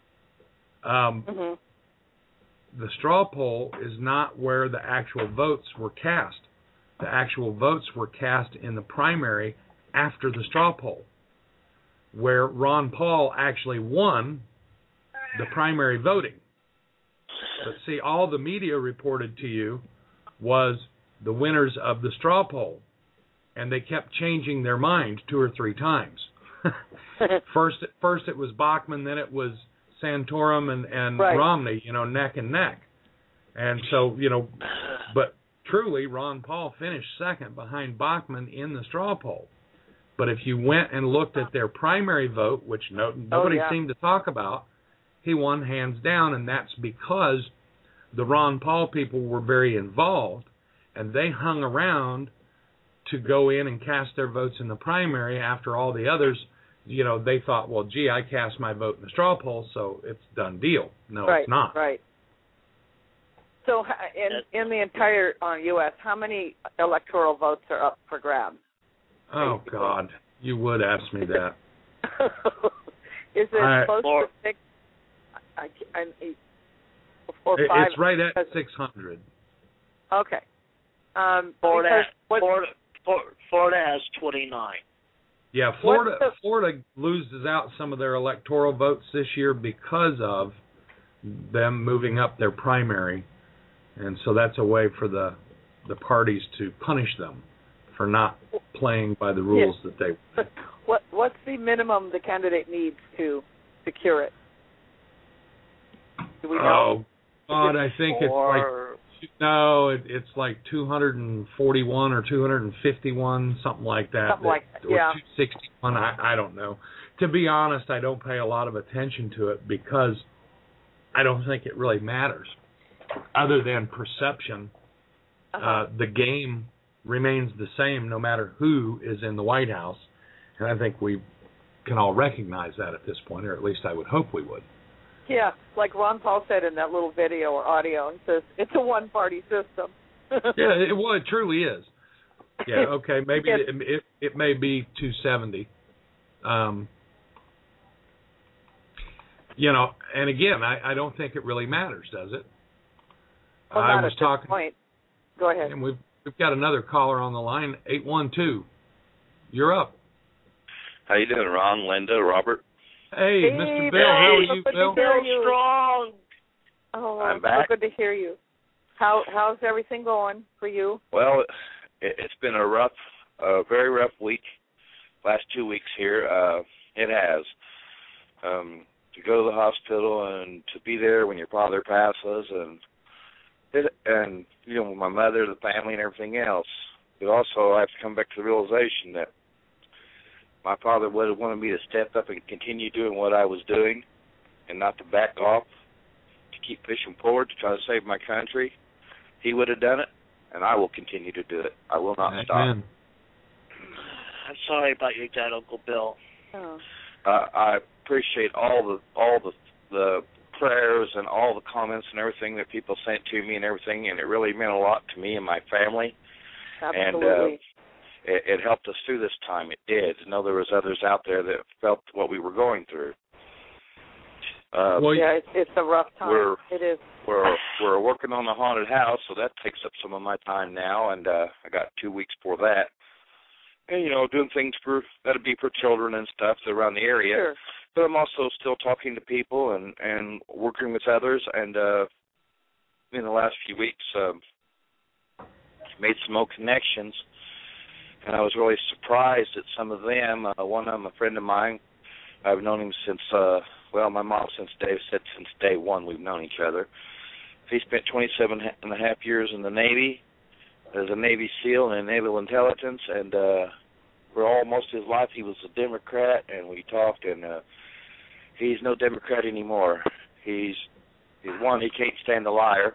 The straw poll is not where the actual votes were cast. The actual votes were cast in the primary after the straw poll, where Ron Paul actually won the primary voting. But see, all the media reported to you was the winners of the straw poll, and they kept changing their mind 2 or 3 times. First it was Bachmann, then it was Santorum and Right. Romney, neck and neck. And so, but truly, Ron Paul finished second behind Bachmann in the straw poll. But if you went and looked at their primary vote, which nobody seemed to talk about, he won hands down, and that's because the Ron Paul people were very involved, and they hung around to go in and cast their votes in the primary after all the others, they thought, well, gee, I cast my vote in the straw poll, so it's done deal. No, right, it's not. Right. So in the entire U.S., how many electoral votes are up for grabs? Oh, God, you would ask me that. Is it close to 6? Or 5? It's right at 600. Okay. Florida has 29. Yeah, Florida loses out some of their electoral votes this year because of them moving up their primary, and so that's a way for the parties to punish them for not playing by the rules that they. What's the minimum the candidate needs to secure it? Do we know? Oh God, I think it's like 241 or 251, something like that. Something like that, yeah. Or 261, I don't know. To be honest, I don't pay a lot of attention to it because I don't think it really matters. Other than perception, the game remains the same no matter who is in the White House. And I think we can all recognize that at this point, or at least I would hope we would. Yeah, like Ron Paul said in that little video or audio, he says, it's a one-party system. Yeah, it truly is. Yeah, okay, maybe it may be 270. And again, I don't think it really matters, does it? Well, I not was at talking. This point. Go ahead. And we've got another caller on the line, 812. You're up. How you doing, Ron, Linda, Robert? Hey, Mr. Bill, how are you, Bill? Strong. Oh, I'm back. So good to hear you. How's everything going for you? Well, it's been a very rough week. Last 2 weeks here, it has. To go to the hospital and to be there when your father passes, and my mother, the family, and everything else. But also, I have to come back to the realization that my father would have wanted me to step up and continue doing what I was doing and not to back off, to keep pushing forward to try to save my country. He would have done it, and I will continue to do it. I will not stop. Amen. I'm sorry about your dad, Uncle Bill. Oh. I appreciate all the prayers and all the comments and everything that people sent to me and everything, and it really meant a lot to me and my family. Absolutely. And it helped us through this time. It did. I know there was others out there that felt what we were going through. It's a rough time. It is. We're working on the haunted house, so that takes up some of my time now, and I got 2 weeks for that. And, doing things that'll be for children and stuff around the area. Sure. But I'm also still talking to people and working with others, and in the last few weeks, made some more connections. And I was really surprised at some of them. One of them, a friend of mine, I've known him since, my mom since day one we've known each other. He spent 27 and a half years in the Navy as a Navy SEAL and Naval Intelligence, and for almost his life he was a Democrat, and we talked, and he's no Democrat anymore. He's one, he can't stand a liar.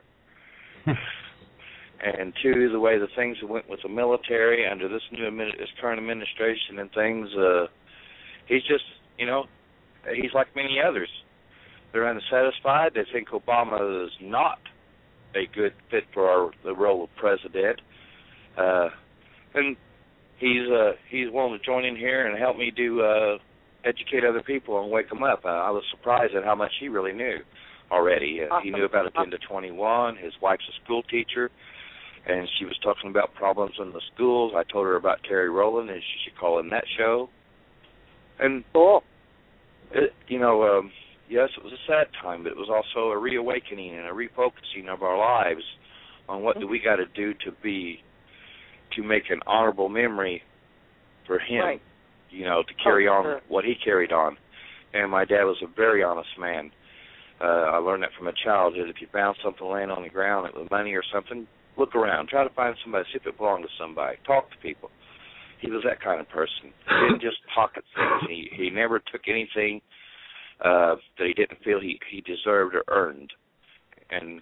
And two, the way the things went with the military under this current administration and things, he's just, he's like many others. They're unsatisfied. They think Obama is not a good fit for the role of president. And he's willing to join in here and help me educate other people and wake them up. I was surprised at how much he really knew already. Awesome. He knew about Agenda 21. His wife's a school teacher, and she was talking about problems in the schools. I told her about Terry Rowland, and she should call in that show. And, cool. Yes, it was a sad time, but it was also a reawakening and a refocusing of our lives on what do we got to do to make an honorable memory for him. Right. to carry on what he carried on. And my dad was a very honest man. I learned that from a childhood. If you found something laying on the ground that was money or something, look around. Try to find somebody, see if it belonged to somebody. Talk to people. He was that kind of person. He didn't just pocket things. He never took anything that he didn't feel he deserved or earned. And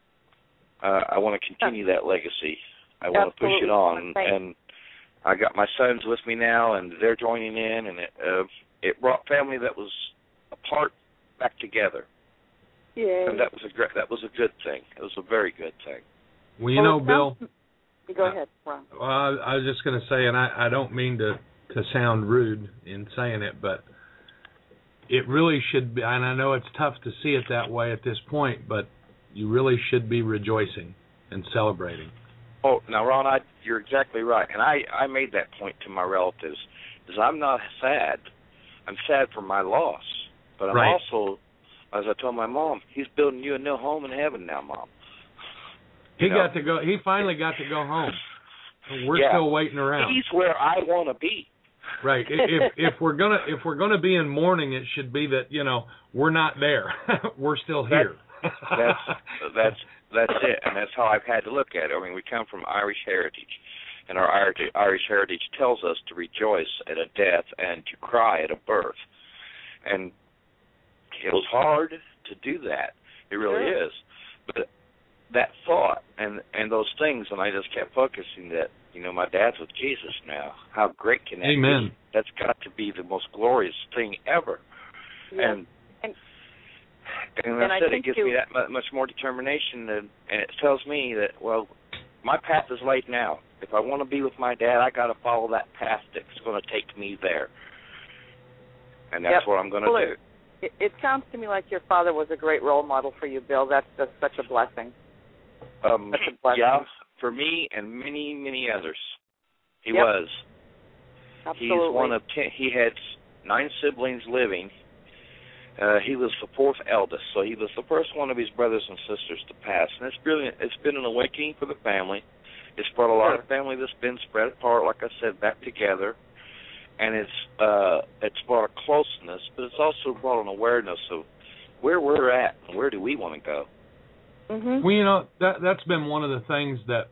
I want to continue that legacy. I want to push it on. And I got my sons with me now, and they're joining in, and it brought family that was apart back together. Yeah. And that was a good thing. It was a very good thing. Well, Bill. Go ahead, Ron. Well, I was just going to say, and I don't mean to sound rude in saying it, but it really should be, and I know it's tough to see it that way at this point, but you really should be rejoicing and celebrating. Oh, now, Ron, you're exactly right. And I made that point to my relatives, is I'm not sad. I'm sad for my loss. But I'm also, as I told my mom, he's building you a new home in heaven now, Mom. He finally got to go home. We're still waiting around. He's where I want to be. Right. If we're gonna be in mourning, it should be that we're not there. We're still here. That's it, and that's how I've had to look at it. I mean, we come from Irish heritage, and our Irish heritage tells us to rejoice at a death and to cry at a birth. And it was hard to do that. It really is. But that thought and those things, and I just kept focusing that, my dad's with Jesus now. How great can that Amen. be? That's got to be the most glorious thing ever. Yeah. And I said, it gives me that much more determination, and it tells me that, well, my path is laid now. If I want to be with my dad, I got to follow that path that's going to take me there. And that's what I'm going to do. It sounds to me like your father was a great role model for you, Bill. That's just such a blessing. Yeah, for me and many, many others. He was. Absolutely. He's one of 10. He had 9 siblings living. He was the 4th eldest, so he was the first one of his brothers and sisters to pass. And it's been an awakening for the family. It's brought a lot of family that's been spread apart, like I said, back together. And it's brought a closeness, but it's also brought an awareness of where we're at and where do we want to go. Mm-hmm. Well, that's been one of the things that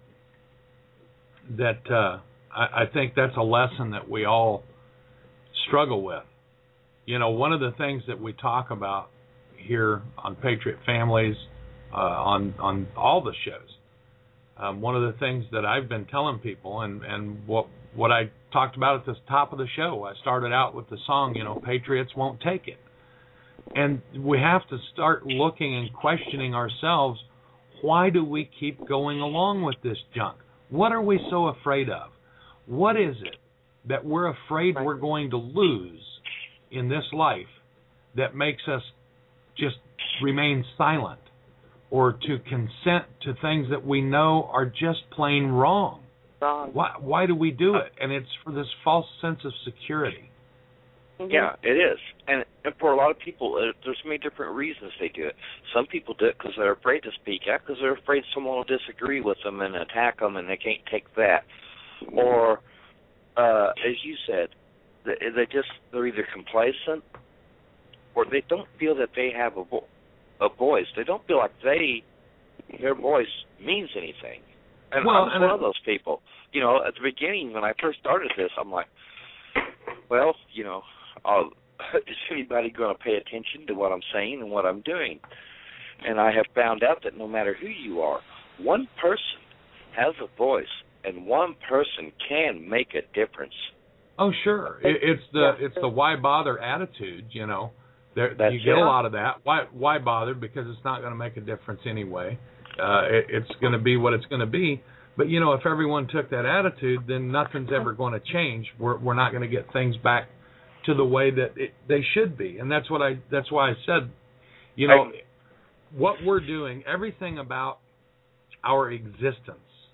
I think that's a lesson that we all struggle with. One of the things that we talk about here on Patriot Families, on all the shows, one of the things that I've been telling people, and what I talked about at the top of the show, I started out with the song, Patriots Won't Take It. And we have to start looking and questioning ourselves, why do we keep going along with this junk? What are we so afraid of? What is it that we're afraid we're going to lose in this life that makes us just remain silent or to consent to things that we know are just plain wrong? Why do we do it? And it's for this false sense of security. Mm-hmm. Yeah, it is. And for a lot of people, there's many different reasons they do it. Some people do it because they're afraid to speak out, because they're afraid someone will disagree with them and attack them, and they can't take that. Or, as you said, they're either complacent or they don't feel that they have a voice. They don't feel like their voice means anything. And I'm one of those people. At the beginning, when I first started this, I'm like, well, is anybody going to pay attention to what I'm saying and what I'm doing? And I have found out that no matter who you are, one person has a voice, and one person can make a difference. Oh, sure. It's the why bother attitude, you get a lot of that. Why bother? Because it's not going to make a difference anyway. It's going to be what it's going to be. But, if everyone took that attitude, then nothing's ever going to change. We're not going to get things back to the way that they should be. And that's why I said, what we're doing, everything about our existence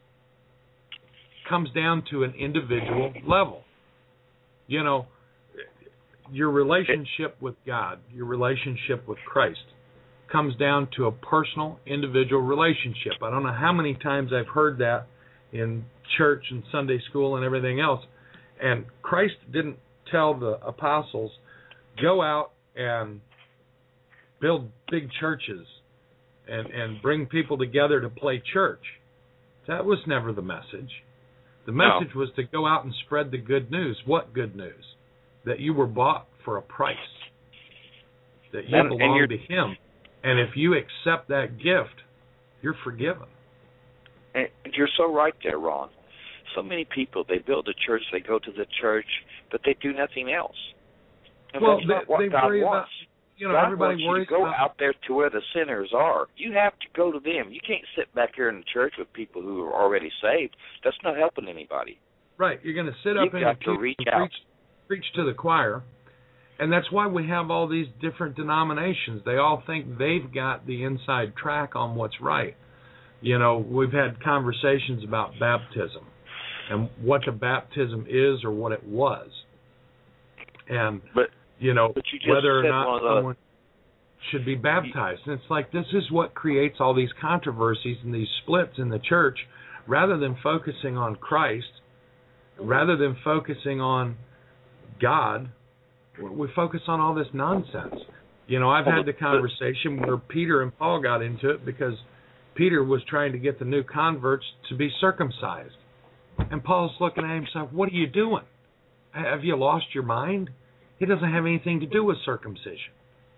comes down to an individual level. Your relationship with God, your relationship with Christ comes down to a personal, individual relationship. I don't know how many times I've heard that in church and Sunday school and everything else. And Christ didn't tell the apostles, go out and build big churches and bring people together to play church. That was never the message. The message was to go out and spread the good news. What good news? That you were bought for a price. That you belong to Him. And if you accept that gift, you're forgiven. And you're so right there, Ron. So many people, they build a church, they go to the church, but they do nothing else. And well, that's not what they God worry wants. About, God everybody wants worries you to go about, out there to where the sinners are. You have to go to them. You can't sit back here in the church with people who are already saved. That's not helping anybody. Right. You're going to sit up in the pew and preach to the choir. And that's why we have all these different denominations. They all think they've got the inside track on what's right. You know, we've had conversations about baptism and what the baptism is or what it was. And, but you whether or not someone should be baptized. And it's like, this is what creates all these controversies and these splits in the church. Rather than focusing on Christ, rather than focusing on God, we focus on all this nonsense. You know, I've had the conversation where Peter and Paul got into it because Peter was trying to get the new converts to be circumcised. And Paul's looking at him saying, what are you doing? Have you lost your mind? It doesn't have anything to do with circumcision.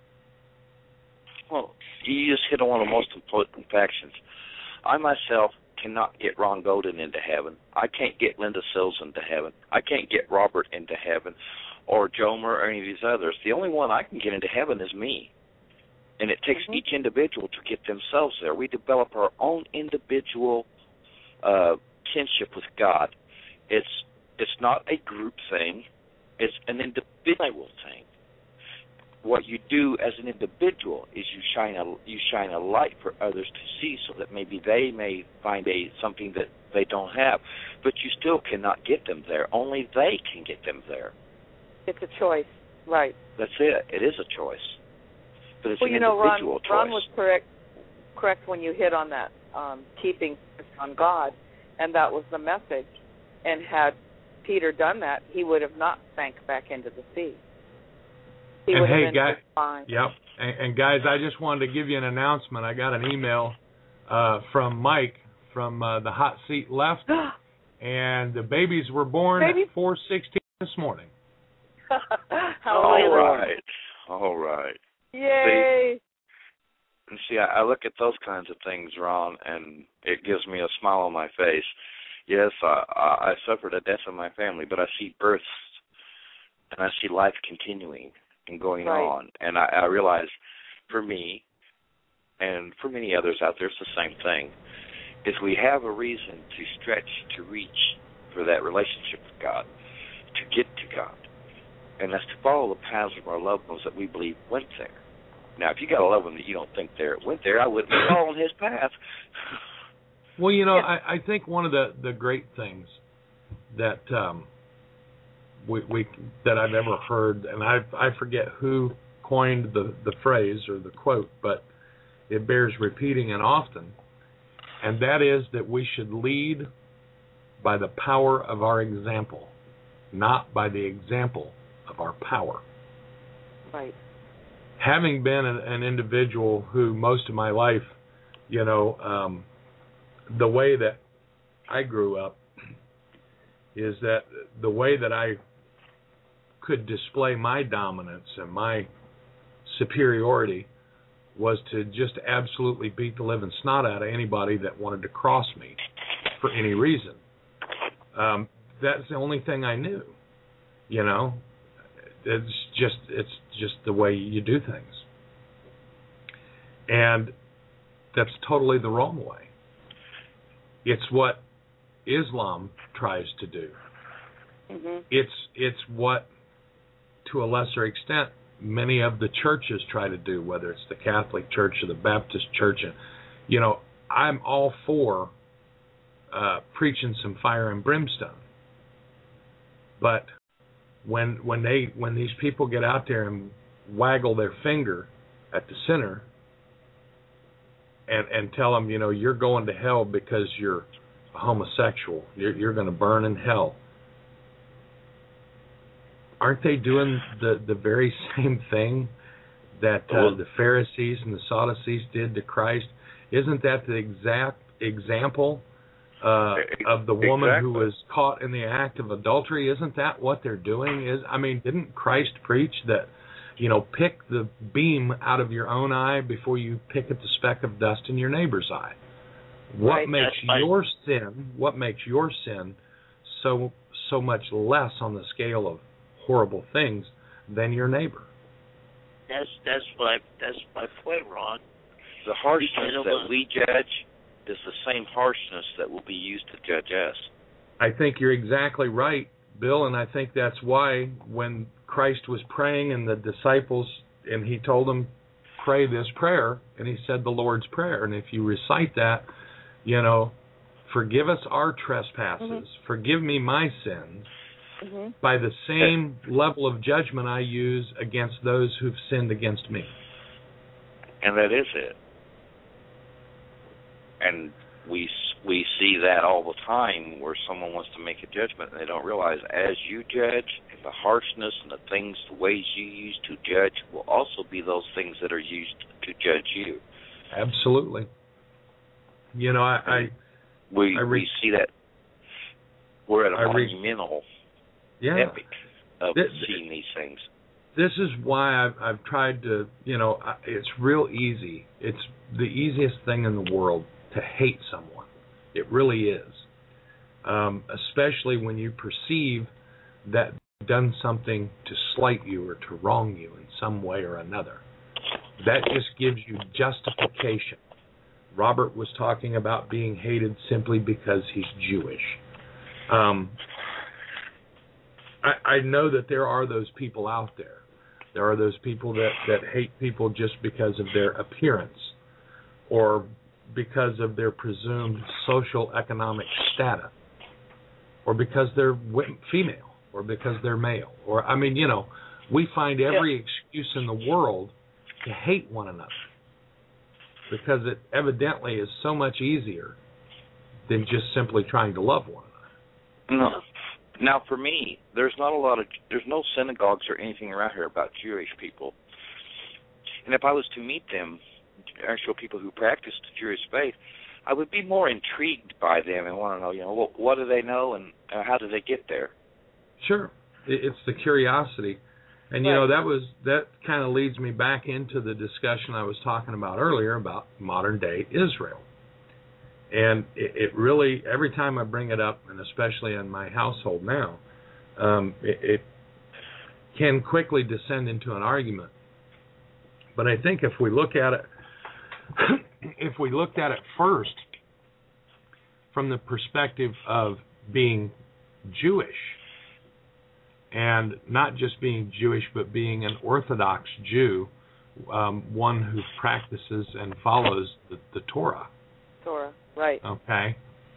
Well, you just hit on one of the most important factions. I myself cannot get Ron Golden into heaven. I can't get Linda Sills into heaven. I can't get Robert into heaven or Jomer or any of these others. The only one I can get into heaven is me. And it takes each individual to get themselves there. We develop our own individual kinship with God. It's not a group thing. It's an individual thing. What you do as an individual is you shine a light for others to see, so that maybe they may find something that they don't have. But you still cannot get them there. Only they can get them there. It's a choice, right? That's it. It is a choice. But it's an individual choice. Ron was correct when you hit on that, keeping on God, and that was the message. And had Peter done that, he would have not sank back into the sea. He would have been guys, fine. Yep. And guys, I just wanted to give you an announcement. I got an email from Mike from the Hot Seat Left, and the babies were born at 4:16 this morning. All right. Yay! See, I look at those kinds of things, Ron, and it gives me a smile on my face. Yes, I suffered a death in my family, but I see births, and I see life continuing and going on. And I realize for me and for many others out there, it's the same thing, is we have a reason to stretch, to reach for that relationship with God, to get to God. And that's to follow the paths of our loved ones that we believe went there. Now, if you got a loved one that you don't think went there, I wouldn't be following his path. Well, you know, I think one of the great things that that I've ever heard, and I forget who coined the phrase or the quote, but it bears repeating and often, and that is that we should lead by the power of our example, not by the example of our power. Right. Having been an individual who most of my life, you know, the way that I grew up is that the way that I could display my dominance and my superiority was to just absolutely beat the living snot out of anybody that wanted to cross me for any reason. That's the only thing I knew, you know. It's just the way you do things. And that's totally the wrong way. It's what Islam tries to do. Mm-hmm. It's what, to a lesser extent, many of the churches try to do, whether it's the Catholic Church or the Baptist Church. And, you know, I'm all for preaching some fire and brimstone. But when these people get out there and waggle their finger at the sinner and tell them, you know, you're going to hell because you're a homosexual, you're going to burn in hell. aren't they doing the very same thing that the Pharisees and the Sadducees did to Christ? Isn't that the exact example of the woman who was caught in the act of adultery? Isn't that what they're doing? Didn't Christ preach that, pick the beam out of your own eye before you pick at the speck of dust in your neighbor's eye? What makes your sin so much less on the scale of horrible things than your neighbor? That's my point, Ron. The harshness that we judge is the same harshness that will be used to judge us. I think you're exactly right, Bill, and I think that's why when Christ was praying and the disciples, and he told them, pray this prayer, and he said the Lord's Prayer, and if you recite that, forgive us our trespasses, forgive me my sins, by the same level of judgment I use against those who've sinned against me. And that is it. And we see that all the time where someone wants to make a judgment and they don't realize as you judge, and the harshness and the ways you use to judge will also be those things that are used to judge you. Absolutely. We see that we're at a monumental epic of seeing these things. This is why I've tried to, it's real easy. It's the easiest thing in the world to hate someone. It really is. Especially when you perceive that they've done something to slight you or to wrong you in some way or another. That just gives you justification. Robert was talking about being hated simply because he's Jewish. I know that there are those people out there. There are those people that hate people just because of their appearance or because of their presumed social economic status or because they're female or because they're male. Or, we find every excuse in the world to hate one another because it evidently is so much easier than just simply trying to love one another. No. Now, for me, there's no synagogues or anything around here about Jewish people. And if I was to meet them, actual people who practice the Jewish faith, I would be more intrigued by them and want to know, what do they know and how do they get there? Sure. It's the curiosity. And, that kind of leads me back into the discussion I was talking about earlier about modern-day Israel. And it really, every time I bring it up, and especially in my household now, it can quickly descend into an argument. But I think if we look at it, if we looked at it first from the perspective of being Jewish, and not just being Jewish, but being an Orthodox Jew, one who practices and follows the Torah. Right. Okay.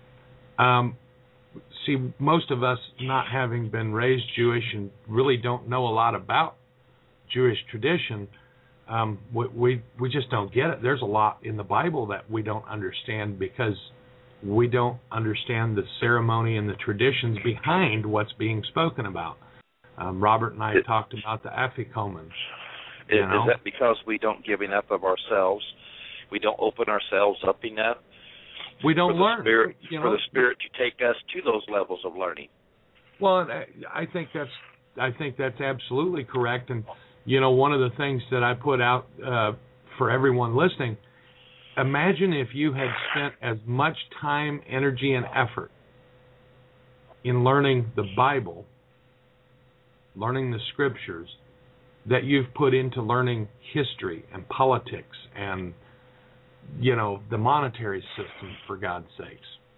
See, most of us not having been raised Jewish and really don't know a lot about Jewish tradition, we just don't get it. There's a lot in the Bible that we don't understand because we don't understand the ceremony and the traditions behind what's being spoken about. Robert and I talked about the Afikomen. Is that because we don't give enough of ourselves? We don't open ourselves up enough? We don't learn. For the Spirit to take us to those levels of learning. Well, I think that's absolutely correct. And one of the things that I put out for everyone listening, imagine if you had spent as much time, energy, and effort in learning the Bible, learning the Scriptures, that you've put into learning history and politics and the monetary system, for God's sakes.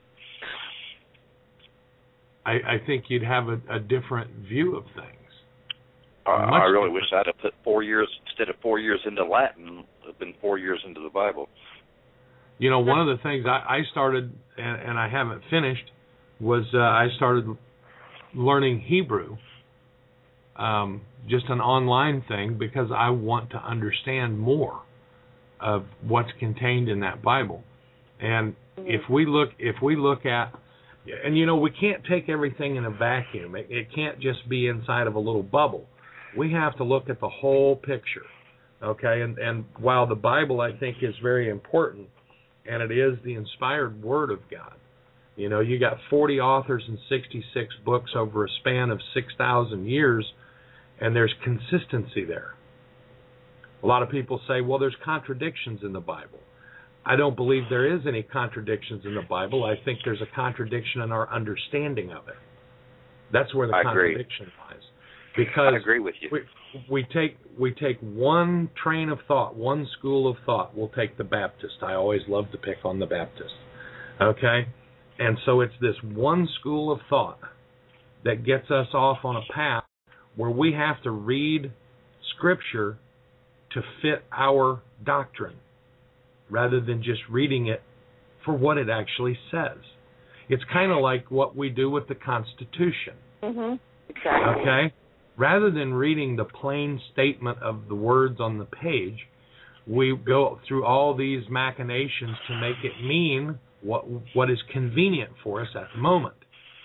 I think you'd have a different view of things. I really wish I'd have put 4 years, instead of 4 years into Latin, have been 4 years into the Bible. One of the things I started, and I haven't finished, was I started learning Hebrew, just an online thing, because I want to understand more of what's contained in that Bible. And if we look at And, you know, we can't take everything in a vacuum. It can't just be inside of a little bubble. We have to look at the whole picture, okay? And while the Bible, I think, is very important, and it is the inspired Word of God, you know, you got 40 authors and 66 books over a span of 6,000 years, and there's consistency there. A lot of people say, well, there's contradictions in the Bible. I don't believe there is any contradictions in the Bible. I think there's a contradiction in our understanding of it. That's where the contradiction lies. Because I agree with you. We take one train of thought, one school of thought. We'll take the Baptist. I always love to pick on the Baptist. Okay? And so it's this one school of thought that gets us off on a path where we have to read Scripture to fit our doctrine, rather than just reading it for what it actually says. It's kind of like what we do with the Constitution. Mm-hmm. Exactly. Okay? Rather than reading the plain statement of the words on the page, we go through all these machinations to make it mean what is convenient for us at the moment.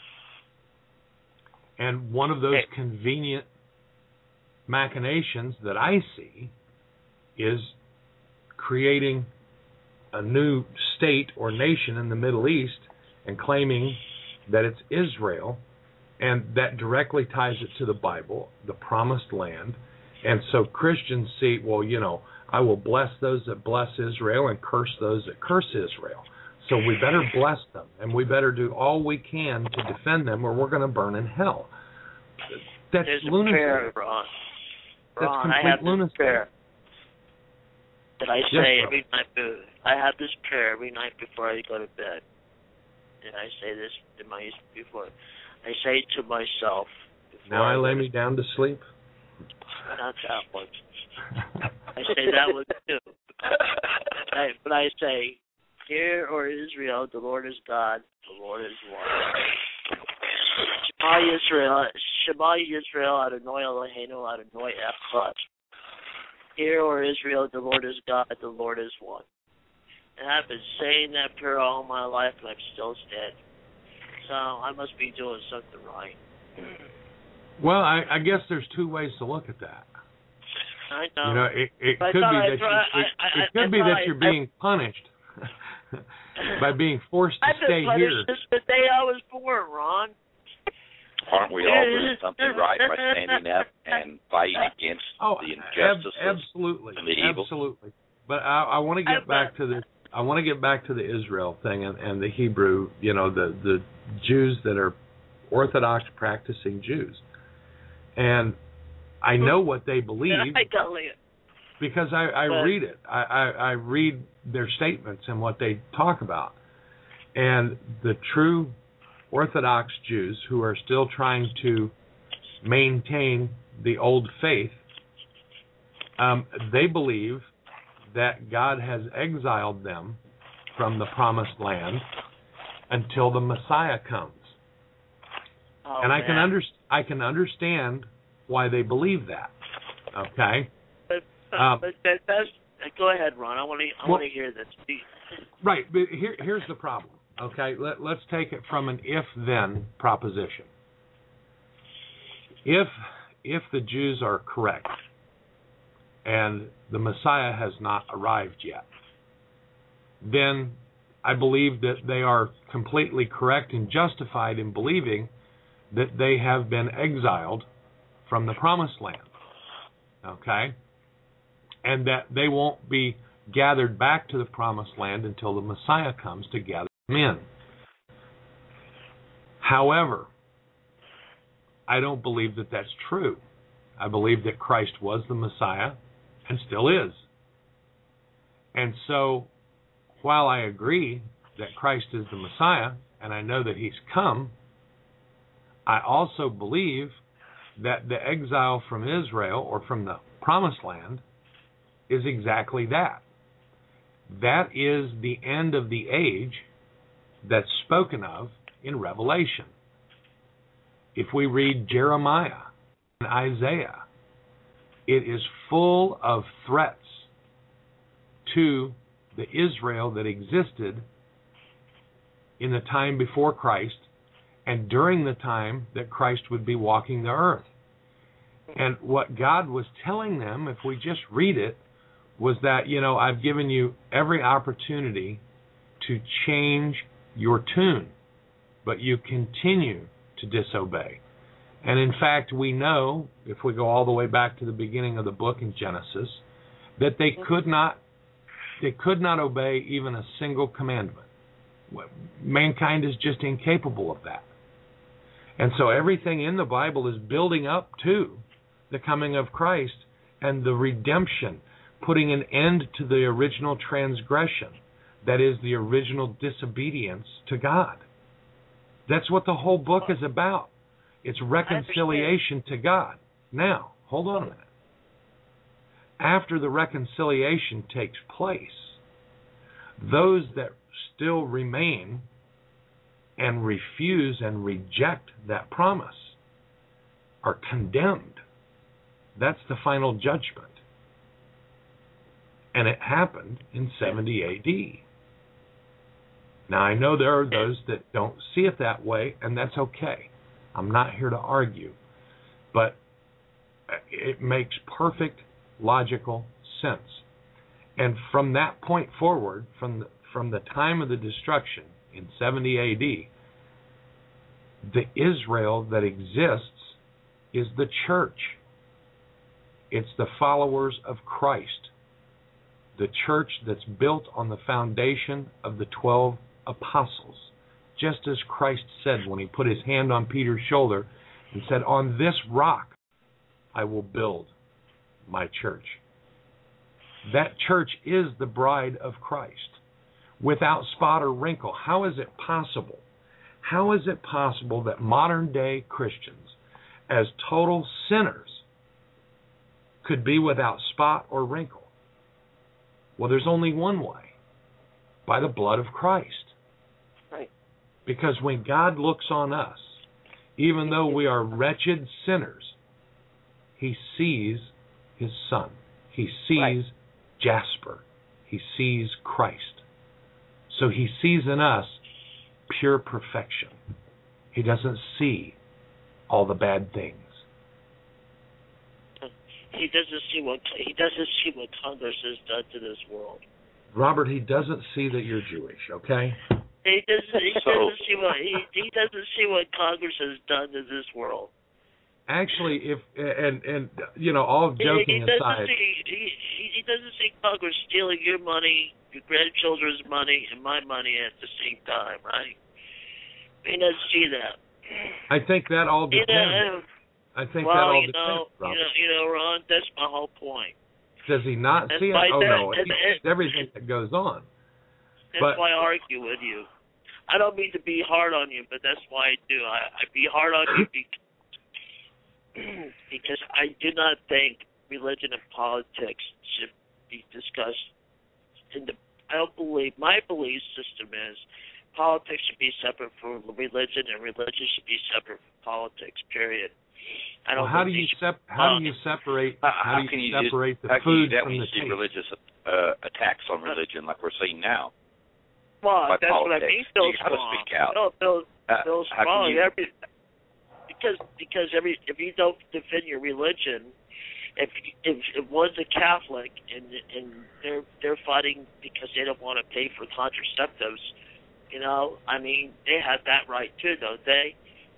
And one of those convenient machinations that I see is creating a new state or nation in the Middle East and claiming that it's Israel, and that directly ties it to the Bible, the promised land. And so Christians see, well, you know, I will bless those that bless Israel and curse those that curse Israel. So we better bless them, and we better do all we can to defend them, or we're going to burn in hell. That's There's lunacy. A prayer, Ron. That's Ron, complete I have lunacy. This prayer that I Yes, say sir. every night. I have this prayer every night before I go to bed, and I say this before. I say to myself. Now I lay me down to sleep. Not that one. I say that one too. But I say, "Hear, O Israel, the Lord is God, the Lord is one." Shema Yisrael, Adonai Eloheinu, Adonai Echad. Hear, O Israel, the Lord is God, the Lord is one. And I've been saying that prayer all my life, and I'm still standing. So I must be doing something right. Well, I guess there's two ways to look at that. I know. You know, it could be that you're being punished by being forced to stay here. I've been punished since the day I was born, Ron. Aren't we all doing something right by standing up and fighting against the injustices absolutely, and the evil? Absolutely. But I want to get back to this. I want to get back to the Israel thing and the Hebrew. You know, the Jews that are Orthodox practicing Jews, and I know what they believe because I read it. I read their statements and what they talk about, and the true Orthodox Jews who are still trying to maintain the old faith, they believe that God has exiled them from the promised land until the Messiah comes. Oh, and man. I can understand why they believe that. Okay? But that's, go ahead, Ron. I want to hear this. Right, but here's the problem. Okay, let's take it from an if-then proposition. If the Jews are correct and the Messiah has not arrived yet, then I believe that they are completely correct and justified in believing that they have been exiled from the Promised Land. Okay? And that they won't be gathered back to the Promised Land until the Messiah comes to gather them in. However, I don't believe that that's true. I believe that Christ was the Messiah and still is. And so, while I agree that Christ is the Messiah, and I know that He's come, I also believe that the exile from Israel, or from the Promised Land, is exactly that. That is the end of the age that's spoken of in Revelation. If we read Jeremiah and Isaiah, it is full of threats to the Israel that existed in the time before Christ and during the time that Christ would be walking the earth. And what God was telling them, if we just read it, was that, I've given you every opportunity to change your tune, but you continue to disobey. And in fact, we know, if we go all the way back to the beginning of the book in Genesis, that they could not obey even a single commandment. Mankind is just incapable of that. And so everything in the Bible is building up to the coming of Christ and the redemption, putting an end to the original transgression, that is the original disobedience to God. That's what the whole book is about. It's reconciliation to God. Now, hold on a minute. After the reconciliation takes place, those that still remain and refuse and reject that promise are condemned. That's the final judgment. And it happened in 70 A.D. Now, I know there are those that don't see it that way, and that's okay. I'm not here to argue. But it makes perfect logical sense. And from that point forward, from the time of the destruction in 70 A.D., the Israel that exists is the church. It's the followers of Christ. The church that's built on the foundation of the 12 apostles. Just as Christ said when he put his hand on Peter's shoulder and said, "On this rock I will build my church." That church is the bride of Christ, without spot or wrinkle. How is it possible? How is it possible that modern day Christians, as total sinners, could be without spot or wrinkle? Well, there's only one way: by the blood of Christ. Right. Because when God looks on us, even though we are wretched sinners, he sees his Son. He sees Jasper. He sees Christ. So he sees in us pure perfection. He doesn't see all the bad things. He doesn't see what Congress has done to this world. Robert, he doesn't see that you're Jewish, okay? He doesn't see what Congress has done to this world. Actually, all joking aside, he doesn't see Congress stealing your money, your grandchildren's money, and my money at the same time, right? He doesn't see that. I think that all depends. Ron, that's my whole point. Does he not see it? No, he sees everything that goes on. That's why I argue with you. I don't mean to be hard on you, but that's why I do. I be hard on you because I do not think religion and politics should be discussed. I don't believe, my belief system is politics should be separate from religion, and religion should be separate from politics, period. How do you separate the food from the taste? Religious attacks on religion like we're seeing now? Well, that's politics. what I mean. Bill How to speak out? Bill Strong. Because if you don't defend your religion, if one's a Catholic and they're fighting because they don't want to pay for contraceptives, they have that right too, don't they?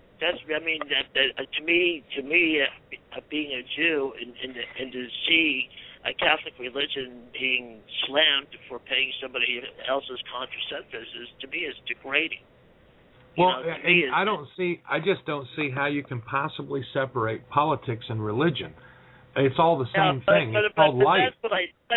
To me, being a Jew and to see a Catholic religion being slammed for paying somebody else's contraceptives is degrading. Well, I just don't see how you can possibly separate politics and religion. It's all the same thing. It's called life. That's what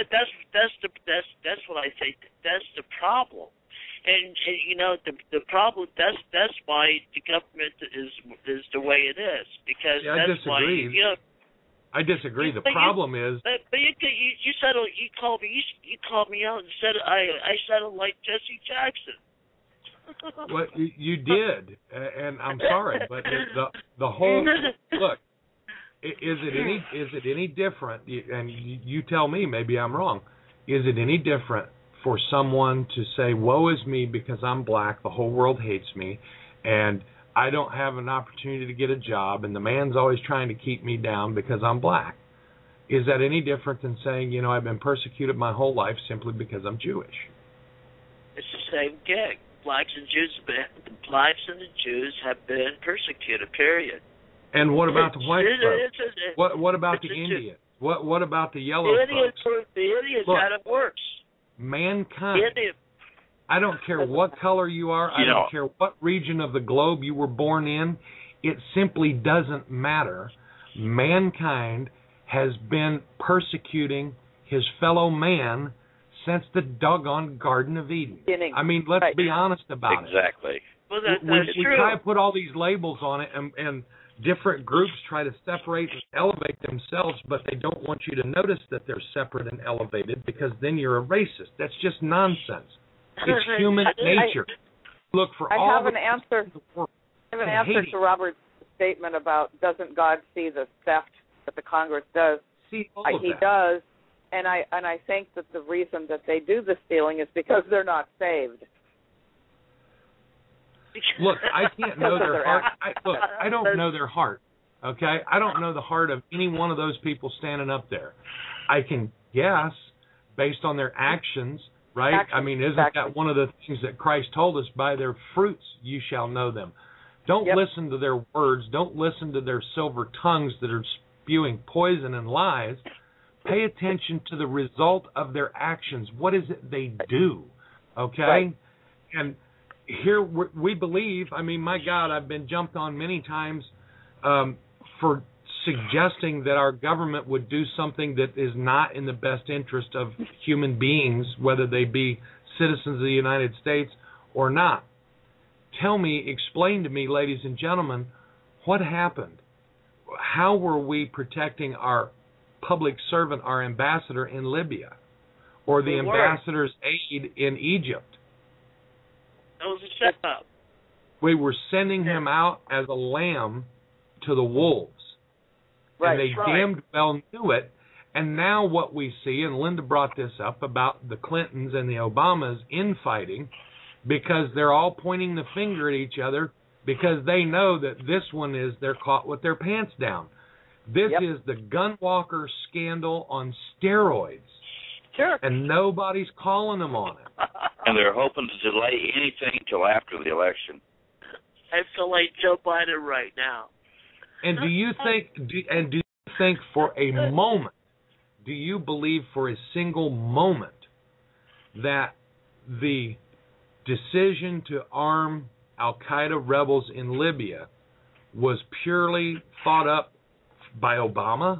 I think. That's the problem. And the problem. That's why the government is the way it is, because I disagree. I disagree. The problem is. But you called me out and said I sounded like Jesse Jackson. Well, you did, and I'm sorry, but the whole look. Is it any different? And you tell me. Maybe I'm wrong. Is it any different for someone to say, "Woe is me because I'm black, the whole world hates me, and I don't have an opportunity to get a job, and the man's always trying to keep me down because I'm black. Is that any different than saying, I've been persecuted my whole life simply because I'm Jewish? It's the same gig. Blacks and the Jews have been persecuted, period. And what about the white folks? What about the Indians? What about the yellow folks? The Indians had it worse. Mankind. I don't care what color you are. I don't care what region of the globe you were born in. It simply doesn't matter. Mankind has been persecuting his fellow man since the doggone Garden of Eden. I mean, let's be honest about it. Exactly. Well, that's we true. try to put all these labels on it, and different groups try to separate and elevate themselves, but they don't want you to notice that they're separate and elevated, because then you're a racist. That's just nonsense. It's human nature. Look for I all have an answer. I have an answer to Robert's statement about doesn't God see the theft that the Congress does? He does, and I think that the reason that they do the stealing is because they're not saved. Look, I can't know their heart. I don't know their heart. Okay, I don't know the heart of any one of those people standing up there. I can guess based on their actions, right? I mean, isn't that one of the things that Christ told us? By their fruits you shall know them. Don't listen to their words. Don't listen to their silver tongues that are spewing poison and lies. Pay attention to the result of their actions. What is it they do? Okay? Right. And here we believe, I mean, my God, I've been jumped on many times for suggesting that our government would do something that is not in the best interest of human beings, whether they be citizens of the United States or not. Explain to me, ladies and gentlemen, what happened? How were we protecting our public servant, our ambassador in Libya, or the ambassador's aide in Egypt? That was a setup. We were sending him out as a lamb to the wolves. Right, and they damned well knew it. And now what we see, and Linda brought this up about the Clintons and the Obamas infighting, because they're all pointing the finger at each other because they know that this one is they're caught with their pants down. This is the Gunwalker scandal on steroids. Sure. And nobody's calling them on it. And they're hoping to delay anything till after the election. I feel like Joe Biden right now. And do you think for a moment, do you believe for a single moment that the decision to arm Al-Qaeda rebels in Libya was purely thought up by Obama?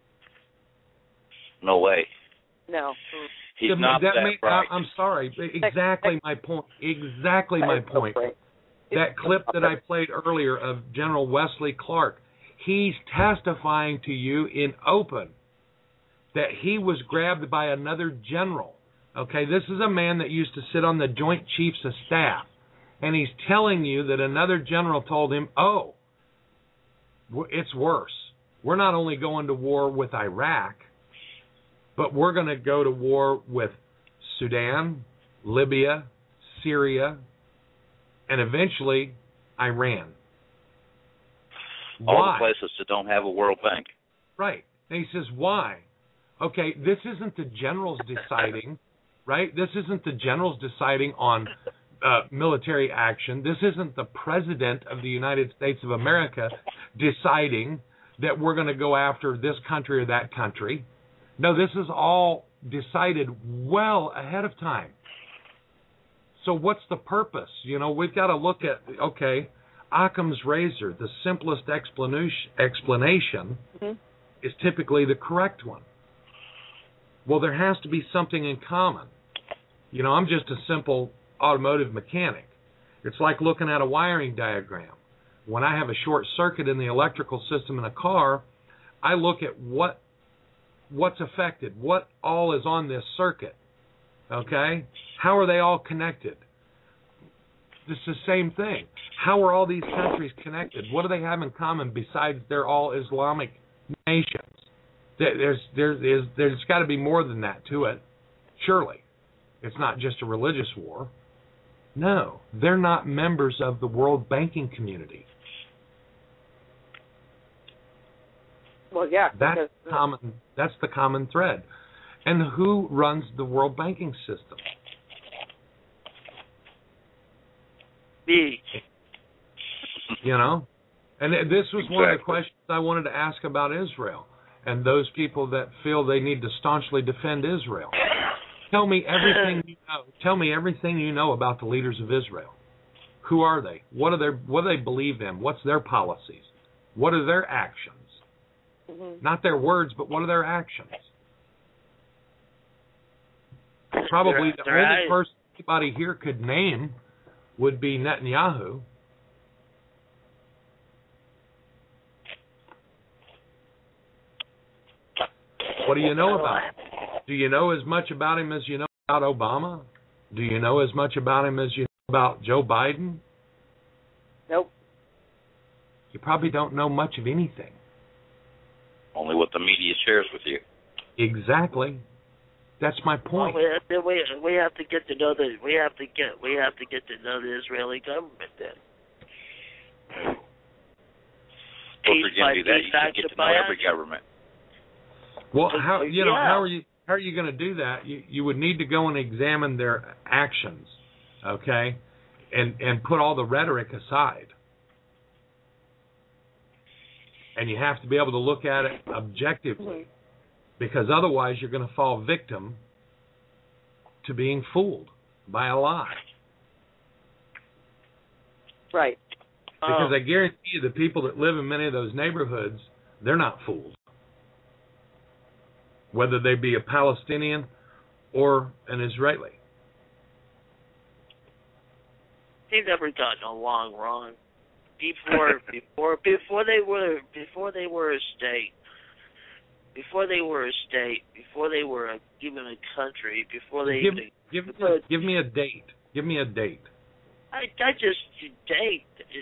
No way. No. He's not that bright. I'm sorry. Exactly my point. Exactly my point. That clip that I played earlier of General Wesley Clark, he's testifying to you in open that he was grabbed by another general. Okay, this is a man that used to sit on the Joint Chiefs of Staff, and he's telling you that another general told him, oh, it's worse. We're not only going to war with Iraq, but we're going to go to war with Sudan, Libya, Syria, and eventually Iran. All the places that don't have a World Bank. Right. And he says, why? Okay, this isn't the generals deciding, right? This isn't the generals deciding on military action. This isn't the President of the United States of America deciding that we're going to go after this country or that country. No, this is all decided well ahead of time. So what's the purpose? You know, we've got to look at, okay, Occam's razor, the simplest explanation is typically the correct one. Well, there has to be something in common. You know, I'm just a simple automotive mechanic. It's like looking at a wiring diagram. When I have a short circuit in the electrical system in a car, I look at what's affected, what all is on this circuit. Okay? How are they all connected? It's the same thing. How are all these countries connected? What do they have in common besides they're all Islamic nations? There's got to be more than that to it. Surely. It's not just a religious war. No, they're not members of the world banking community. Well, yeah. That's the common thread. And who runs the world banking system? Me. You know? And this was one of the questions I wanted to ask about Israel and those people that feel they need to staunchly defend Israel. Tell me everything you know. Tell me everything you know about the leaders of Israel. Who are they? What do they believe in? What's their policies? What are their actions? Mm-hmm. Not their words, but what are their actions? Probably the only person anybody here could name would be Netanyahu. What do you know about him? Do you know as much about him as you know about Obama? Do you know as much about him as you know about Joe Biden? Nope. You probably don't know much of anything. Only what the media shares with you. Exactly. That's my point. Well, we have to get to know the Israeli government then. Well, if you're going to do that, you should get to know every government. Well, how are you going to do that? You would need to go and examine their actions, okay, and put all the rhetoric aside. And you have to be able to look at it objectively, because otherwise you're going to fall victim to being fooled by a lie. Right. Because I guarantee you the people that live in many of those neighborhoods, they're not fools. Whether they be a Palestinian or an Israeli. They've never gotten along wrong. Before they were a state, before they were even a country, before they give me a date. Give me a date. I just date.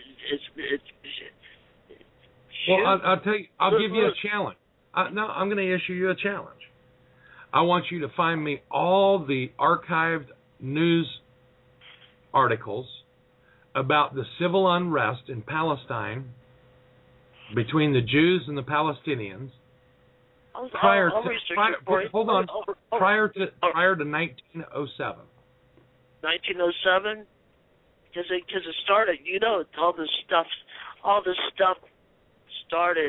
Well, I'll tell you. I'll give you a challenge. No, I'm going to issue you a challenge. I want you to find me all the archived news articles about the civil unrest in Palestine between the Jews and the Palestinians prior to 1907. 1907, because it started. You know, all this stuff started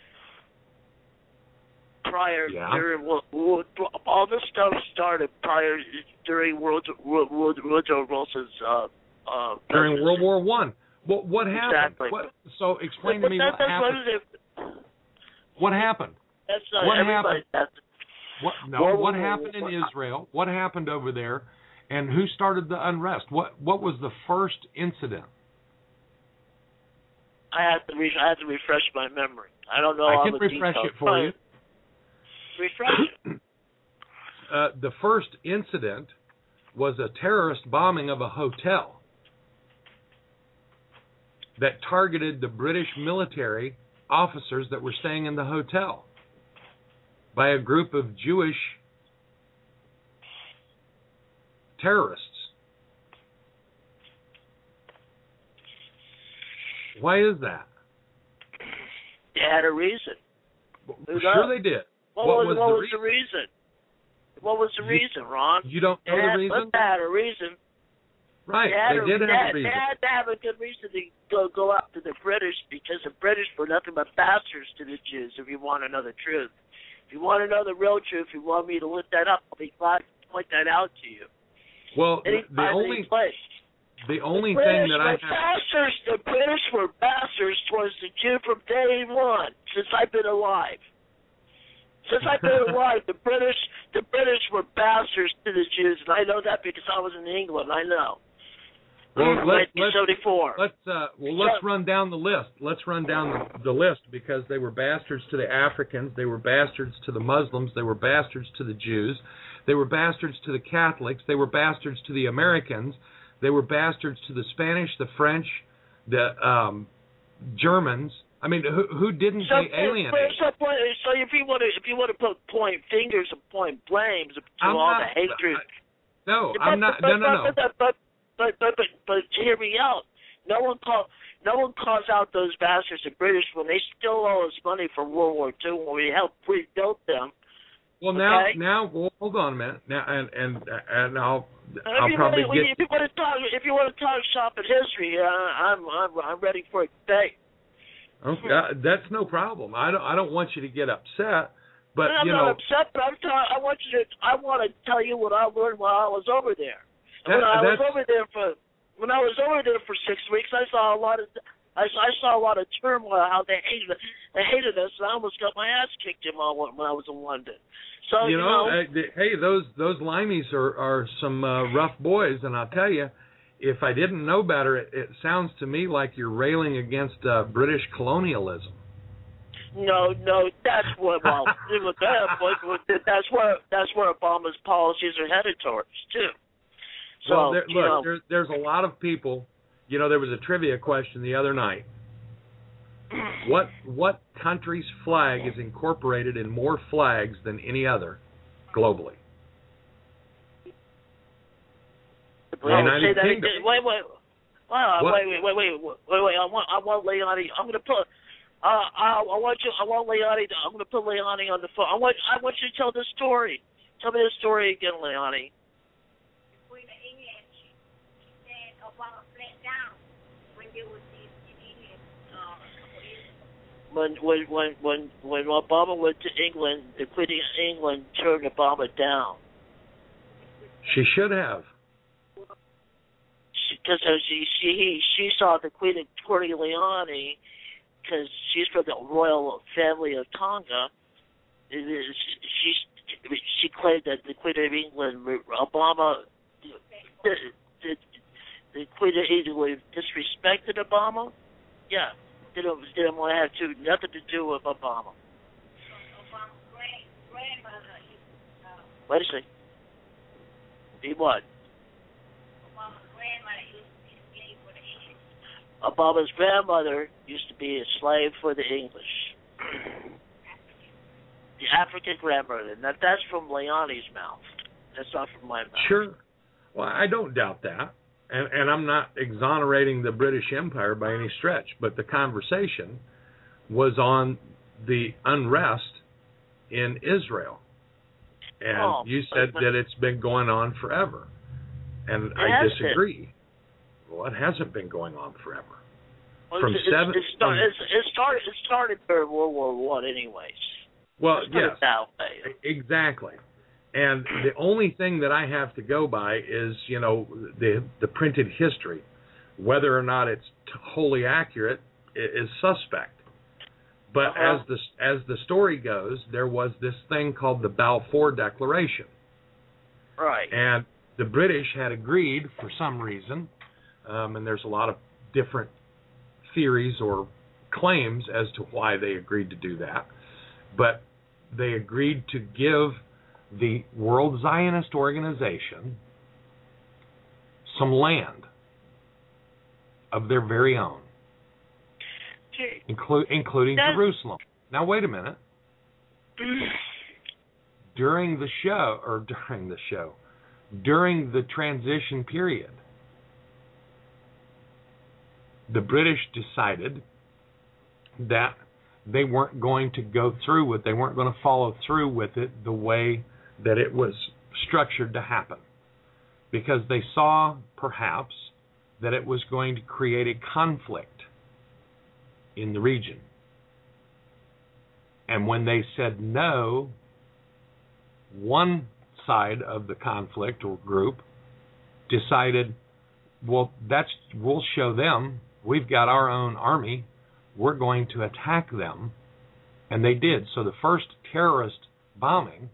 prior. During all this stuff started prior during Woodrow Wilson's. During World War I. What happened? Exactly. So explain to me what happened. What happened? That's not what everybody. happened? What happened in Israel? What happened over there? And who started the unrest? What was the first incident? I had to refresh my memory. I don't know. I all can the refresh details. it for you. Refresh it. The first incident was a terrorist bombing of a hotel that targeted the British military officers that were staying in the hotel by a group of Jewish terrorists. Why is that? They had a reason. Sure they did. What was the reason? What was the reason, Ron? You don't know the reason? They had a reason. Right, they did have a reason. They had to have a good reason to go out to the British, because the British were nothing but bastards to the Jews, if you want to know the truth. If you want to know the real truth, if you want me to look that up, I'll be glad to point that out to you. Well, the only thing that I have... The British were bastards towards the Jew from day one, since I've been alive. Since I've been alive, the British were bastards to the Jews, and I know that because I was in England. I know. Well, let's run down the list. Let's run down the list, because they were bastards to the Africans, they were bastards to the Muslims, they were bastards to the Jews, they were bastards to the Catholics, they were bastards to the Americans, they were bastards to the Spanish, the French, the Germans. I mean, who didn't they alienate? So if you want to point fingers and point blames to all the hatred. I'm not. No. hear me out. No one calls out those bastards, the British, when they still owe us money for World War II when we helped rebuild them. Well, now, well, hold on a minute. Now, and I'll probably get. If you want to talk shop in history, I'm ready for a debate. Okay, that's no problem. I don't want you to get upset, but I'm not upset. But I want to tell you what I learned while I was over there. When I was over there for 6 weeks, I saw a lot of turmoil, how they hated us, and I almost got my ass kicked when I was in London. So hey, those limeys are some rough boys, and I'll tell you, if I didn't know better, it sounds to me like you're railing against British colonialism. No, that's what. Well, that's where Obama's policies are headed towards too. So, well, there's a lot of people. There was a trivia question the other night. What country's flag is incorporated in more flags than any other globally? The United Kingdom. Wait. I want Leonie. I'm going to put. I want Leonie. I'm going to put Leonie on the phone. I want you to tell the story. Tell me the story again, Leonie. When Obama went to England, the Queen of England turned Obama down. She should have. Because she saw the Queen Victoria Leonie, because she's from the royal family of Tonga. She claimed that the Queen of England, Obama, the Queen of England disrespected Obama. Yeah. Didn't want to have nothing to do with Obama. Wait a second. He what? Obama's grandmother used to be a slave for the English. The African grandmother. Now, that's from Leonie's mouth. That's not from my mouth. Sure. Well, I don't doubt that. And I'm not exonerating the British Empire by any stretch, but the conversation was on the unrest in Israel. And you said that it's been going on forever. And I disagree. Well, it hasn't been going on forever. Well, it started during World War I anyways. Well, yes, exactly. And the only thing that I have to go by is, the printed history. Whether or not it's wholly accurate is suspect. But as the story goes, there was this thing called the Balfour Declaration. Right. And the British had agreed for some reason, and there's a lot of different theories or claims as to why they agreed to do that. But they agreed to give the World Zionist Organization some land of their very own, including Jerusalem. Now, wait a minute. During the transition period, the British decided that they weren't going to go through with, they weren't going to follow through with it the way that it was structured to happen, because they saw perhaps that it was going to create a conflict in the region. And when they said no, one side of the conflict or group decided, well, we'll show them, we've got our own army, we're going to attack them. And they did. So the first terrorist bombing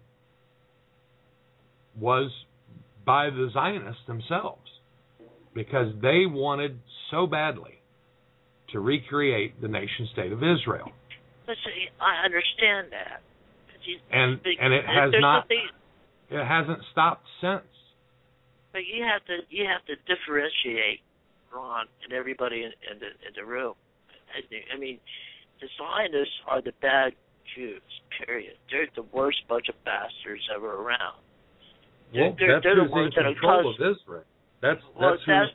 was by the Zionists themselves, because they wanted so badly to recreate the nation-state of Israel. I understand that. And it has not. It hasn't stopped since. But you have to differentiate, Ron, and everybody in the room. I mean, the Zionists are the bad Jews, period. They're the worst bunch of bastards ever around. Well, they're the ones in control of Israel. That's Well, who that's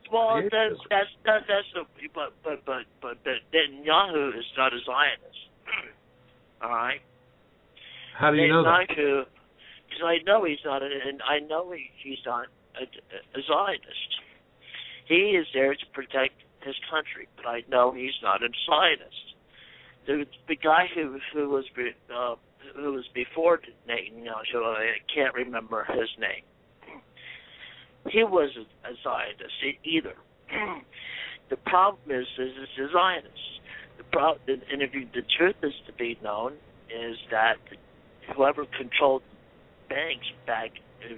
but Netanyahu is not a Zionist. All right. How do you know that? Because I know he's not, and I know he's not a Zionist. He is there to protect his country, but I know he's not a Zionist. The guy who was before Netanyahu, I can't remember his name. He wasn't a Zionist either. The problem is it's a Zionist. The truth is to be known is that whoever controlled banks back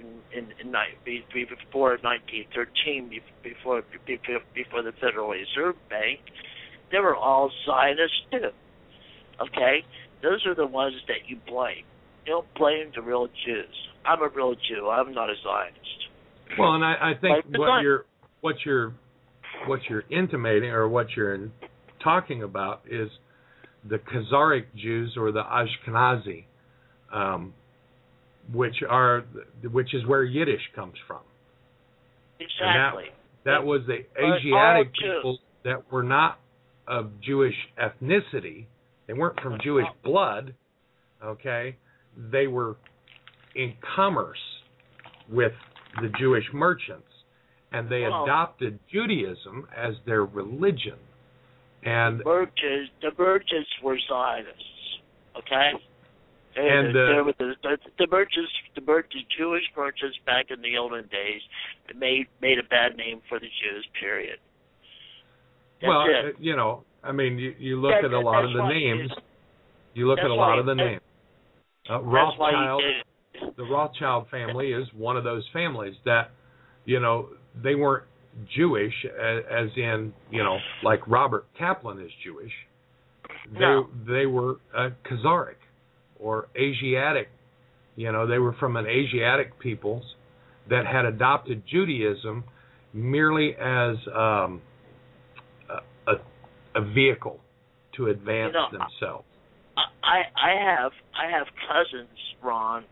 before 1913, before the Federal Reserve Bank, they were all Zionists too. Okay, those are the ones that you blame. You don't blame the real Jews. I'm a real Jew. I'm not a Zionist. Well, and I think what you're intimating or what you're talking about is the Khazaric Jews or the Ashkenazi, which is where Yiddish comes from. Exactly. And that was the Asiatic people that were not of Jewish ethnicity. They weren't from Jewish blood. Okay, they were in commerce with the Jewish merchants, and they adopted Judaism as their religion. And the merchants were Zionists, okay? And the merchants, Jewish merchants back in the olden days, made a bad name for the Jews. Period. That's it. You know, I mean, you look at a lot of the names. You look at a lot of the names. Rothschild. The Rothschild family is one of those families that, you know, they weren't Jewish as in, you know, like Robert Kaplan is Jewish. They were Khazaric or Asiatic. You know, they were from an Asiatic peoples that had adopted Judaism merely as a vehicle to advance themselves. I have cousins, Ron,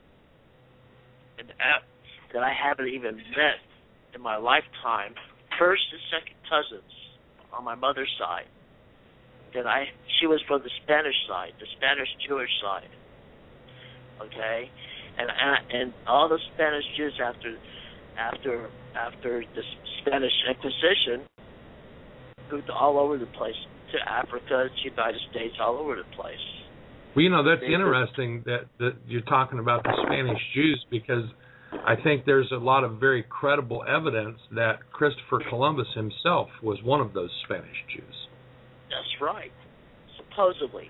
that I haven't even met in my lifetime. First and second cousins on my mother's side. She was from the Spanish side, the Spanish Jewish side. Okay, and all the Spanish Jews after the Spanish Inquisition moved all over the place, to Africa, to the United States, all over the place. Well, you know, that's interesting that you're talking about the Spanish Jews, because I think there's a lot of very credible evidence that Christopher Columbus himself was one of those Spanish Jews. That's right, supposedly.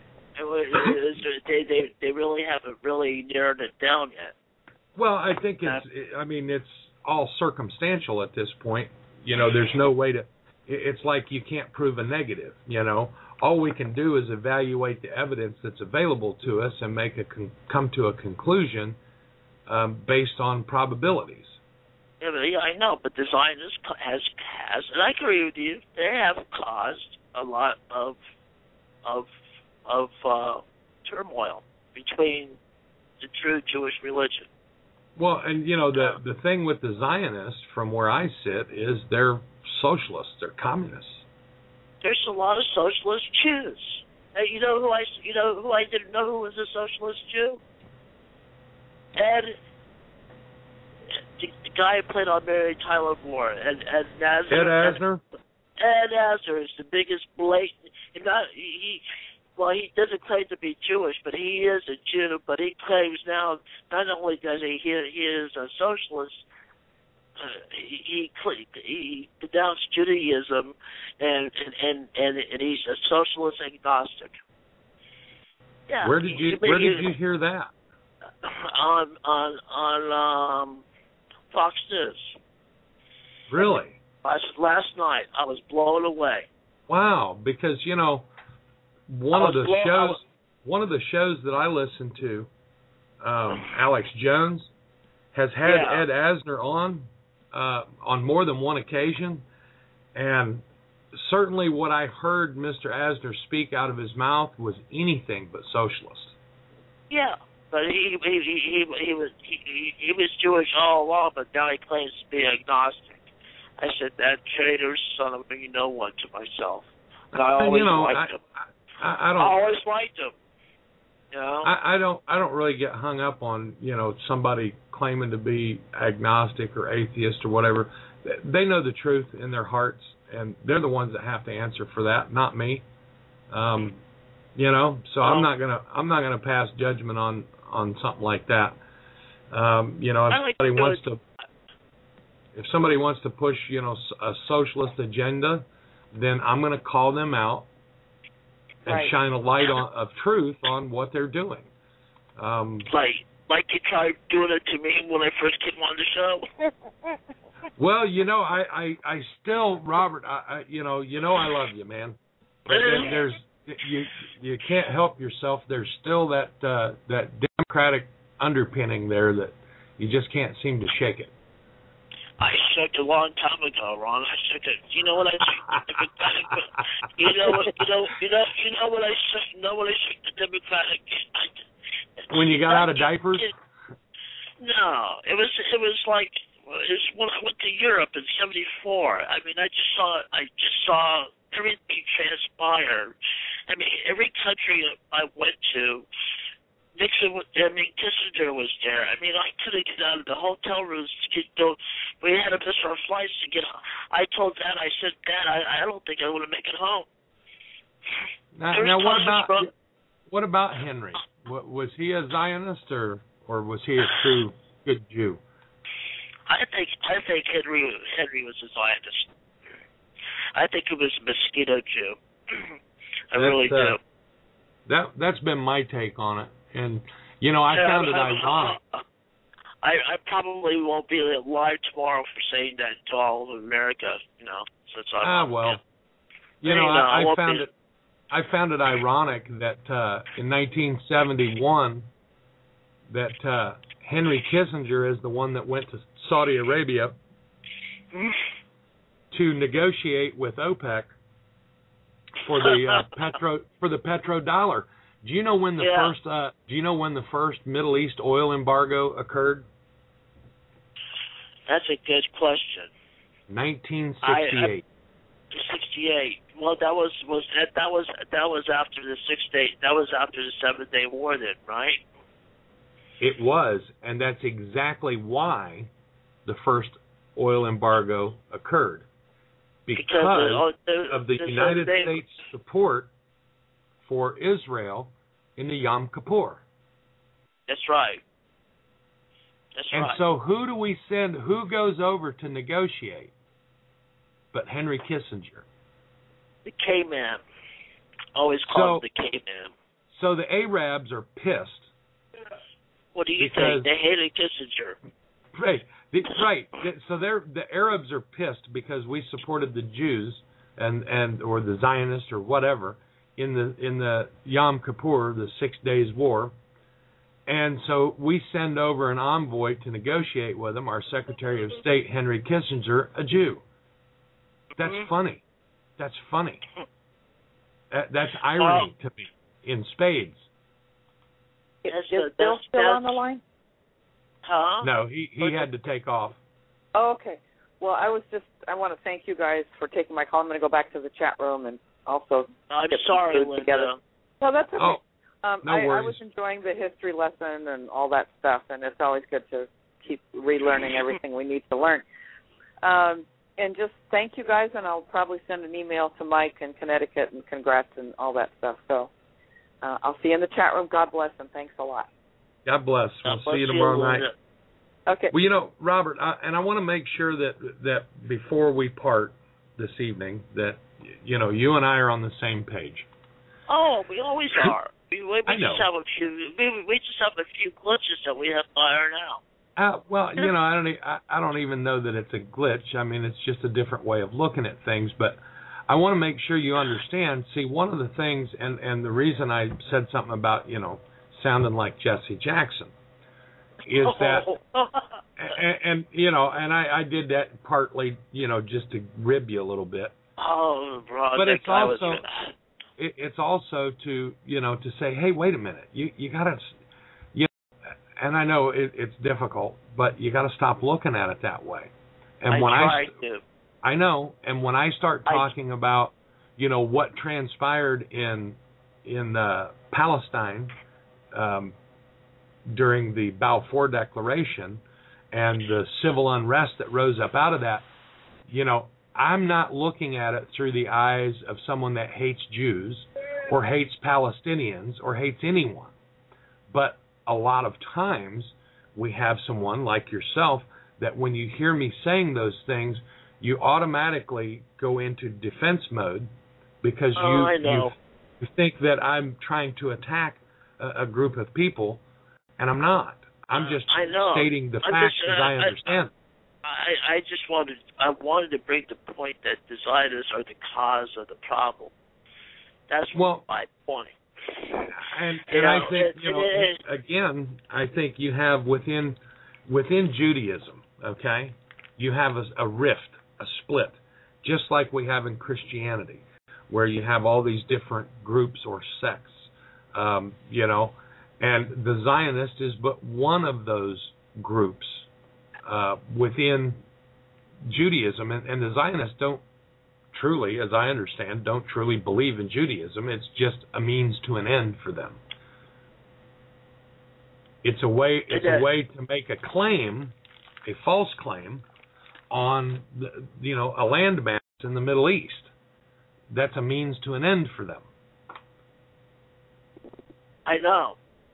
They really haven't really narrowed it down yet. Well, I think it's all circumstantial at this point. You know, there's no way to. It's like you can't prove a negative. You know, all we can do is evaluate the evidence that's available to us and come to a conclusion based on probabilities. Yeah, I know, but the Zionists has, and I agree with you. They have caused a lot of turmoil between the true Jewish religion. Well, and you know, the thing with the Zionists, from where I sit, is they're socialists, they're communists. There's a lot of socialist Jews. Hey, you know who I didn't know who was a socialist Jew? The guy who played on Mary Tyler Moore, Ed Asner. Ed Asner? Ed Asner is the biggest blatant. He doesn't claim to be Jewish, but he is a Jew. But he claims now not only does he is a socialist, he denounced Judaism, and he's a socialist agnostic. Yeah. Where did you hear that? On Fox News. Really? Last night, I was blown away. Wow, because you know, one of the shows that I listen to, Alex Jones, has had Ed Asner on more than one occasion, and certainly what I heard Mr. Asner speak out of his mouth was anything but socialist. Yeah, but he was Jewish all along, but now he claims to be agnostic. I said, that traitor son of a one to myself. And I always liked him. I always liked him. You know? I don't really get hung up on, somebody claiming to be agnostic or atheist or whatever. They know the truth in their hearts, and they're the ones that have to answer for that, not me. So I'm not gonna pass judgment on something like that. If somebody wants to push, a socialist agenda, then I'm going to call them out and shine a light of truth on what they're doing. Like you tried doing it to me when I first came on the show. Well, I still, Robert, I love you, man. But there's you can't help yourself. There's still that democratic underpinning there that you just can't seem to shake it. I shook a long time ago, Ron. I shook it. You know what I shook the Democratic? You know what I shook? You know what I shook the Democratic? When you got out of diapers? No, it was like when I went to Europe in '74. I mean, I just saw everything transpire. I mean, every country I went to, Kissinger was there. I mean, I couldn't get out of the hotel rooms to go. We had to miss our flights to get. I told Dad, I said, Dad, I don't think I want to make it home. Now what about Henry? Was he a Zionist or was he a true good Jew? I think Henry was a Zionist. I think he was a mosquito Jew. I really do. That's been my take on it. And, I found it ironic. I probably won't be alive tomorrow for saying that to all of America, since I'm... I found it ironic that in 1971 that Henry Kissinger is the one that went to Saudi Arabia to negotiate with OPEC for the petrodollar. Do you know when the first Middle East oil embargo occurred? That's a good question. 1968. 68. Well, that was after the 6 day. That was after the 7 day war, then, right? It was, and that's exactly why the first oil embargo occurred, because of the United States support for Israel in the Yom Kippur. That's right. And so who do we send? Who goes over to negotiate? But Henry Kissinger. The K-Man. Always called the K-Man. So the Arabs are pissed. What do you think? They hated Kissinger. Right. So the Arabs are pissed because we supported the Jews and or the Zionists or whatever in the Yom Kippur, the 6 days war. And so we send over an envoy to negotiate with them, our Secretary of State, Henry Kissinger, a Jew. That's funny. That's funny. That's irony to me, in spades. Is Bill still on the line? Huh? No, he had to take off. Oh, okay. Well, I want to thank you guys for taking my call. I'm going to go back to the chat room and also I'm sorry, Linda. Together. No, that's okay. No worries. I was enjoying the history lesson and all that stuff, and it's always good to keep relearning everything we need to learn. And just thank you guys, and I'll probably send an email to Mike in Connecticut and congrats and all that stuff. So I'll see you in the chat room. God bless, and thanks a lot. God bless. We'll see you tomorrow night. Okay. Well, Robert, I want to make sure that before we part this evening that, you and I are on the same page. Oh, we always are. We just have a few glitches that we have to iron out. Well, I don't even know that it's a glitch. I mean, it's just a different way of looking at things. But I want to make sure you understand. See, one of the things, and the reason I said something about, sounding like Jesse Jackson, is that, and I did that partly, just to rib you a little bit. Oh, bro. But it's also to to say, hey, wait a minute, you got to, and I know it's difficult, but you got to stop looking at it that way. And I know. And when I start talking about, what transpired in Palestine during the Balfour Declaration and the civil unrest that rose up out of that, I'm not looking at it through the eyes of someone that hates Jews or hates Palestinians or hates anyone. But a lot of times we have someone like yourself that when you hear me saying those things, you automatically go into defense mode because you think that I'm trying to attack a group of people, and I'm not. I'm just stating the facts as I understand. I wanted to bring the point that the Zionists are the cause of the problem. That's my point. And I think, again, I think you have within Judaism, okay, you have a rift, a split, just like we have in Christianity, where you have all these different groups or sects, and the Zionist is but one of those groups within Judaism, and the Zionists don't truly, as I understand, don't truly believe in Judaism. It's just a means to an end for them. It's a way to make a claim, a false claim, on a landmass in the Middle East. That's a means to an end for them. I know.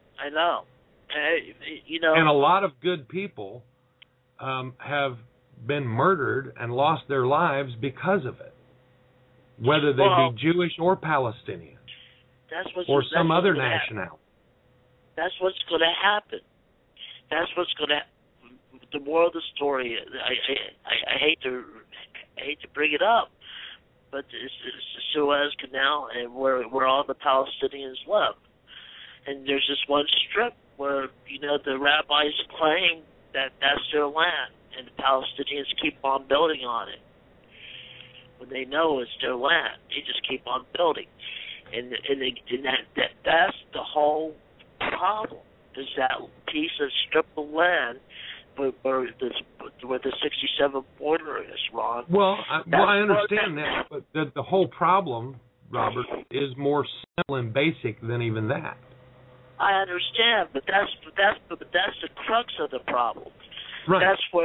And a lot of good people have been murdered and lost their lives because of it, whether they be Jewish or Palestinian or some other nationality. That's what's going to happen. That's what's going to. The moral of the story. I hate to bring it up, but it's the Suez Canal, and where all the Palestinians live. And there's this one strip where the rabbis claim that that's their land, and the Palestinians keep on building on it. When they know it's their land, they just keep on building, and that's the whole problem. Is that piece of strip of land where the 67 border is, Ron? Well, I understand that, but the whole problem, Robert, is more simple and basic than even that. I understand, but that's the crux of the problem. Right. That's where.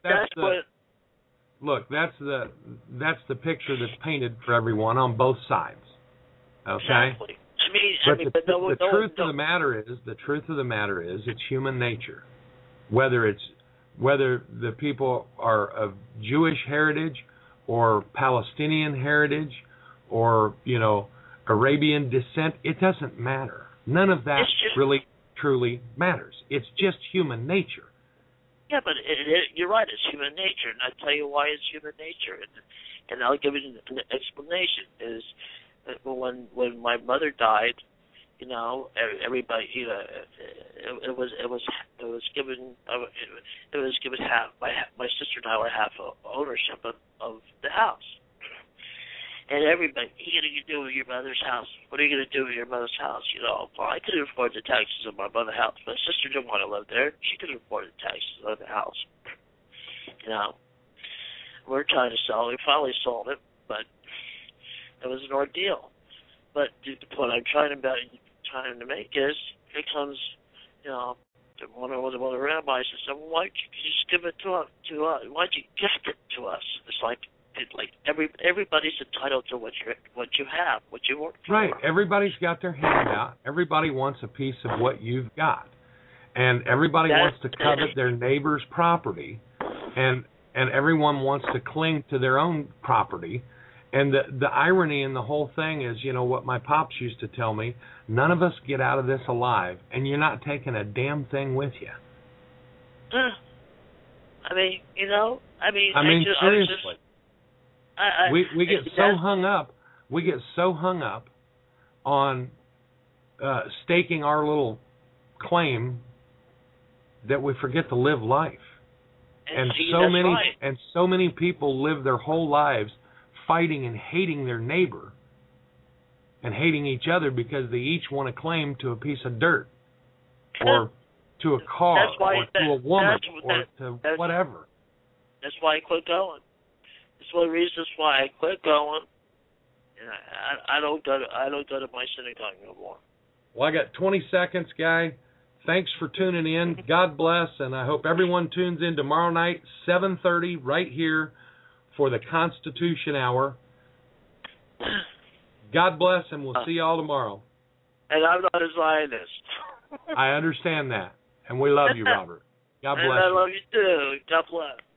Look, that's the picture that's painted for everyone on both sides. Okay. Exactly. The truth of the matter is, it's human nature. Whether the people are of Jewish heritage or Palestinian heritage or Arabian descent, it doesn't matter. None of that really truly matters. It's just human nature. Yeah, but you're right. It's human nature, and I'll tell you why it's human nature, and I'll give you an explanation. Is that when my mother died, everybody, it was given half. My sister and I were half ownership of the house. And everybody, what are you going to do with your mother's house? What are you going to do with your mother's house? Well, I couldn't afford the taxes of my mother's house. My sister didn't want to live there. She couldn't afford the taxes of the house. We're trying to sell it. We finally sold it, but it was an ordeal. But the point I'm trying to make is, here comes, one of the rabbis and said, well, why don't you just give it to us? Why'd you gift it to us? It's like everybody's entitled to what you have, what you work for. Right. Everybody's got their hand out. Everybody wants a piece of what you've got, and everybody wants to covet their neighbor's property, and everyone wants to cling to their own property. And the irony in the whole thing is, what my pops used to tell me: none of us get out of this alive, and you're not taking a damn thing with you. Seriously. We get so hung up. We get so hung up on staking our little claim that we forget to live life. And so many people live their whole lives fighting and hating their neighbor and hating each other because they each want to claim to a piece of dirt or to a car or to a woman or to whatever. That's why I quit going. That's one of the reasons why I quit going. And I don't go to my synagogue no more. Well, I got 20 seconds, Guy. Thanks for tuning in. God bless, and I hope everyone tunes in tomorrow night, 7:30, right here for the Constitution Hour. God bless, and we'll see you all tomorrow. And I'm not a Zionist. I understand that, and we love you, Robert. God bless and I you. love you too. God bless.